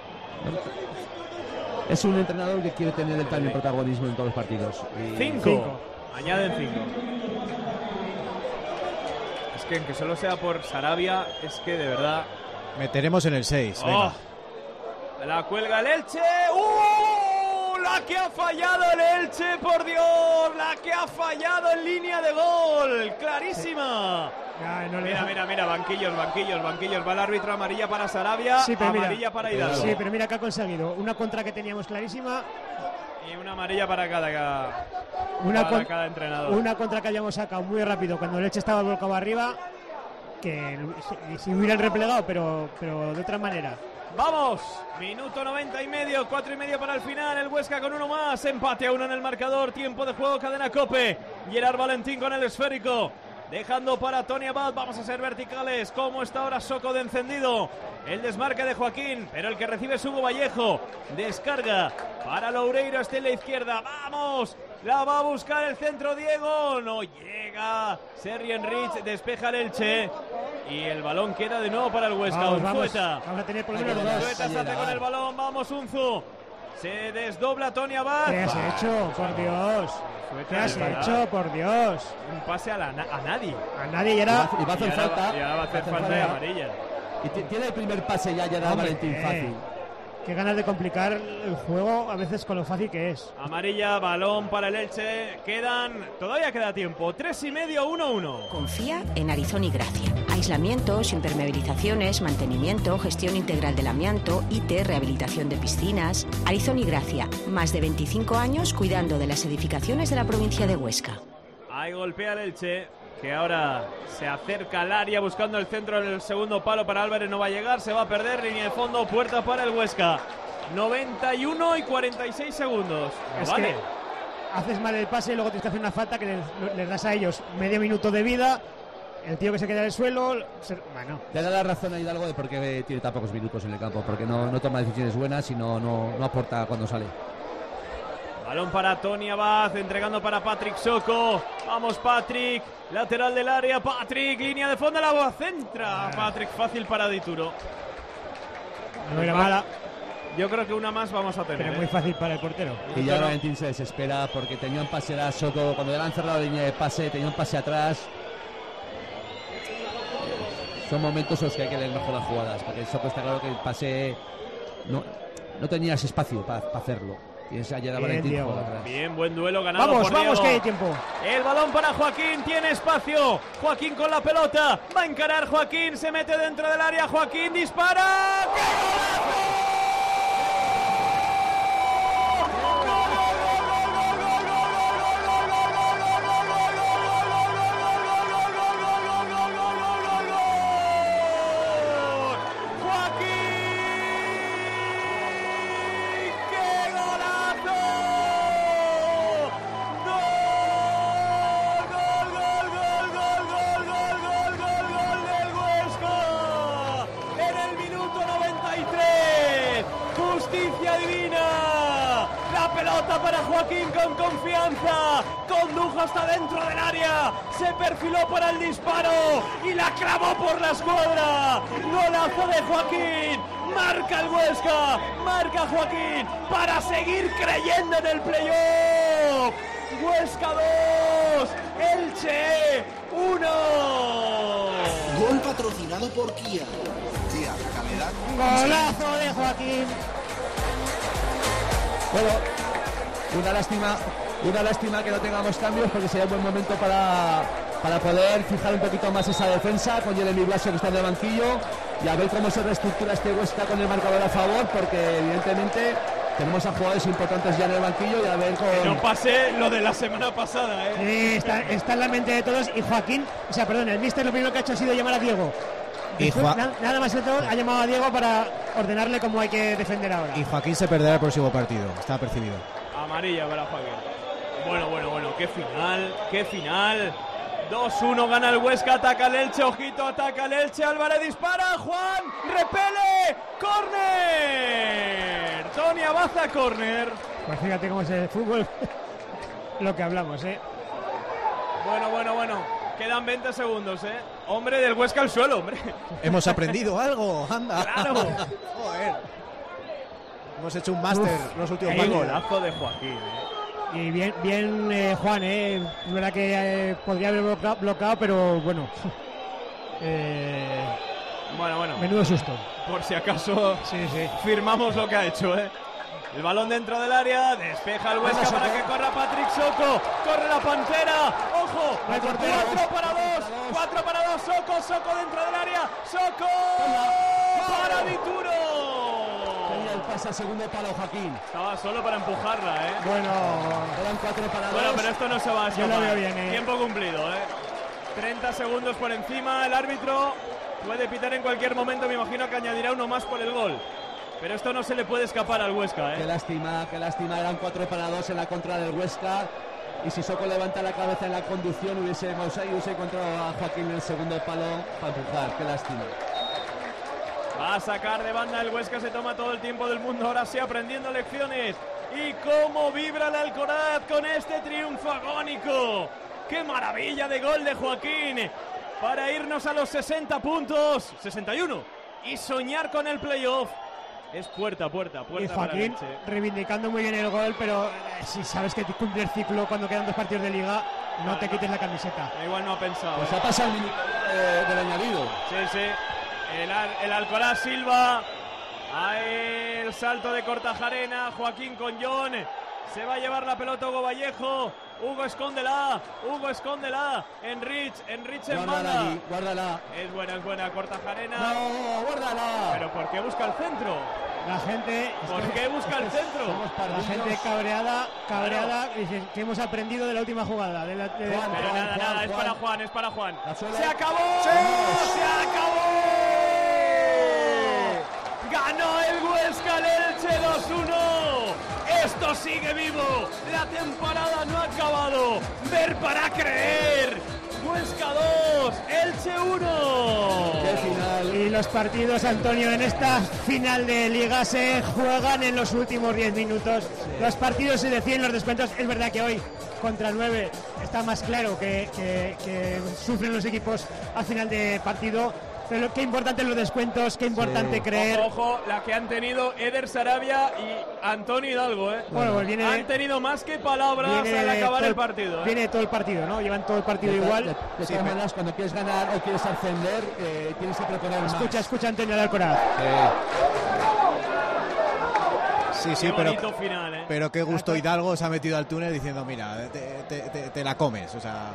Es un entrenador que quiere tener también protagonismo en todos los partidos. 5. Añaden 5. Es que aunque solo sea por Sarabia, es que de verdad... Meteremos en el 6. La cuelga el Elche. La que ha fallado el Elche, por Dios. La que ha fallado en línea de gol. Clarísima. Mira, banquillos. Va el árbitro, amarilla para Sarabia, amarilla para Hidalgo. Sí, pero mira que ha conseguido una contra que teníamos clarísima. Y una amarilla para cada entrenador. Una contra que habíamos sacado muy rápido cuando el Elche estaba volcado arriba. Que si hubieran replegado, pero de otra manera. Vamos, minuto 90 y medio, 4 y medio para el final. El Huesca con uno más, empate a 1 en el marcador. Tiempo de juego, cadena COPE. Gerard Valentín con el esférico, dejando para Tony Abad. Vamos a ser verticales. Como está ahora Soco de encendido. El desmarque de Joaquín, pero el que recibe es Hugo Vallejo. Descarga para Loureiro, está en la izquierda. ¡Vamos! La va a buscar el centro Diego. No llega. Sergi Enrich despeja el Elche. Y el balón queda de nuevo para el Huesca. Unzueta. Vamos a tener por lo menos dos. Unzueta se hace con el balón. Vamos, Unzu. Se desdobla Tony Abad. ¿Qué has hecho? Por Dios. ¿Qué has hecho? Por Dios. Un pase a nadie. A nadie y ahora va a hacer falta. Y ahora va a hacer falta de amarilla. Y tiene el primer pase ya Valentín fácil. Qué ganas de complicar el juego a veces con lo fácil que es. Amarilla, balón para el Elche. Todavía queda tiempo. 3 y medio, 1-1. Confía en Arizona y Gracia. Aislamientos, impermeabilizaciones, mantenimiento, gestión integral del amianto, IT, rehabilitación de piscinas. Arizona y Gracia. Más de 25 años cuidando de las edificaciones de la provincia de Huesca. Ahí golpea el Elche, que ahora se acerca al área buscando el centro en el segundo palo para Álvarez. No va a llegar, se va a perder. Línea de fondo, puerta para el Huesca. 91 y 46 segundos. Es que haces mal el pase y luego tienes que hacer una falta que les das a ellos medio minuto de vida. El tío que se queda en el suelo, bueno. Le da la razón a Hidalgo de por qué tiene tan pocos minutos en el campo, porque no toma decisiones buenas y no aporta cuando sale. Balón para Tony Abad, entregando para Patrick Soco. Vamos, Patrick, lateral del área. Patrick, línea de fondo, la bola centra. Patrick, fácil para Dituro. No era mala. Yo creo que una más vamos a tener. Pero muy fácil para el portero. Y ya Valentín se desespera porque tenía un pase a Soco. Cuando le han cerrado la línea de pase, tenía un pase atrás. Son momentos en los que hay que leer mejor las jugadas, porque el Soco está claro que el pase no tenías espacio para hacerlo. Y esa ya Valentín juega atrás. Bien, buen duelo ganado por Diego. Vamos, que hay tiempo. El balón para Joaquín, tiene espacio. Joaquín con la pelota, va a encarar Joaquín, se mete dentro del área. Joaquín dispara. ¡Qué golazo! Para Joaquín con confianza, condujo hasta dentro del área, se perfiló para el disparo y la clavó por la escuadra. Golazo de Joaquín, marca el Huesca, marca Joaquín para seguir creyendo en el playoff. Huesca 2, Elche 1. Gol patrocinado por Kia. Kia, calidad. Golazo de Joaquín. Bueno, una lástima que no tengamos cambios, porque sería un buen momento para poder fijar un poquito más esa defensa con Jeremy Blasio, que está en el banquillo, y a ver cómo se reestructura este Huesca con el marcador a favor, porque evidentemente tenemos a jugadores importantes ya en el banquillo y a ver con... Que no pase lo de la semana pasada, Sí, está en la mente de todos. Y Joaquín, el míster lo primero que ha hecho ha sido llamar a Diego. Nada más ha llamado a Diego para ordenarle cómo hay que defender ahora. Y Joaquín se perderá el próximo partido, está percibido. Amarilla para Joaquín. Bueno, qué final. 2-1 gana el Huesca, ataca el Elche, ojito, ataca el Elche, Álvarez dispara, Juan, repele, córner. Toni Abaza, córner. Pues fíjate cómo es el fútbol, lo que hablamos, Bueno, quedan 20 segundos, Hombre del Huesca al suelo, hombre. Hemos aprendido algo, anda. Claro. Joder. Hemos hecho un máster los últimos Qué partidos. golazo de Joaquín, Y bien Juan, es verdad que podría haber bloqueado, pero bueno. Bueno. Menudo susto. Por si acaso firmamos lo que ha hecho, El balón dentro del área, despeja el Huesca para que corra Patrick Soko, corre la Pantera, ojo, 4 para 2, Soko dentro del área, Soko para Dituro. El pase al segundo palo, Joaquín. Estaba solo para empujarla, Bueno, eran 4 para 2. Bueno, pero esto no se va a escapar. Yo lo veo bien, Tiempo cumplido, 30 segundos por encima, el árbitro puede pitar en cualquier momento, me imagino que añadirá uno más por el gol. Pero esto no se le puede escapar al Huesca, Qué lástima, eran 4 para 2 en la contra del Huesca. Y si Soko levanta la cabeza en la conducción, hubiese encontrado a Joaquín en el segundo palo para empujar. Qué lástima. Va a sacar de banda el Huesca, se toma todo el tiempo del mundo, ahora sí aprendiendo lecciones. Y cómo vibra el Alcoraz con este triunfo agónico. ¡Qué maravilla de gol de Joaquín! Para irnos a los 60 puntos, 61, y soñar con el playoff. Es puerta. Y Joaquín reivindicando muy bien el gol, pero si sabes que cumplir ciclo cuando quedan 2 partidos de liga, no te quites la camiseta. Igual no ha pensado. Pues ha pasado del añadido. Sí. El Alcoraz Silva. Ahí el salto de Kortajarena. Joaquín con John. Se va a llevar la pelota Hugo Vallejo. Hugo, escóndela. Enrich en banda. Guárdala. Es buena. Kortajarena. No, guárdala. Pero ¿por qué busca el centro? La gente... ¿Por qué busca el centro? La gente cabreada, dice que hemos aprendido de la última jugada. Pero nada, es para Juan. ¡Se acabó! ¡Sí! ¡Se acabó! ¡Ganó el Huesca el Elche 2-1! ¡Esto sigue vivo! ¡La temporada no ha acabado! ¡Ver para creer! Huesca 2, Elche 1. ¡Qué final! Y los partidos, Antonio, en esta final de Liga se juegan en los últimos 10 minutos. Sí. Los partidos se deciden los descuentos. Es verdad que hoy, contra el 9, está más claro que sufren los equipos al final de partido. Pero qué importante los descuentos, qué importante creer. Ojo, la que han tenido Eder Sarabia y Antonio Hidalgo, Bueno, pues han tenido más que palabras al acabar el partido. Viene todo el partido, ¿no? Llevan todo el partido igual. De todas maneras, cuando quieres ganar o quieres ascender, tienes que proponer más. Escucha Antonio de Alcoraz. Sí, bonito final, pero qué gusto Hidalgo se ha metido al túnel diciendo, mira, te la comes, o sea...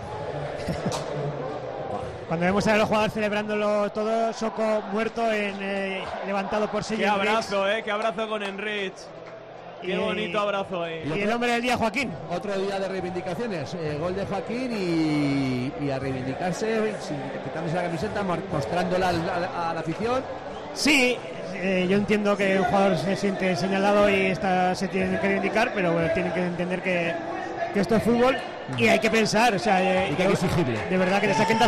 Cuando vemos a los jugadores celebrándolo todo, Soko muerto, levantado por Sergio. Qué abrazo con Enrich. Qué bonito abrazo ahí. Y el hombre del día, Joaquín. Otro día de reivindicaciones. Gol de Joaquín y a reivindicarse, quitándose la camiseta, mostrándola a la afición. Sí, yo entiendo que un jugador se siente señalado y se tiene que reivindicar, pero bueno, tienen que entender que esto es fútbol y hay que pensar, o sea, y que hay que exigirle. De verdad que te saquen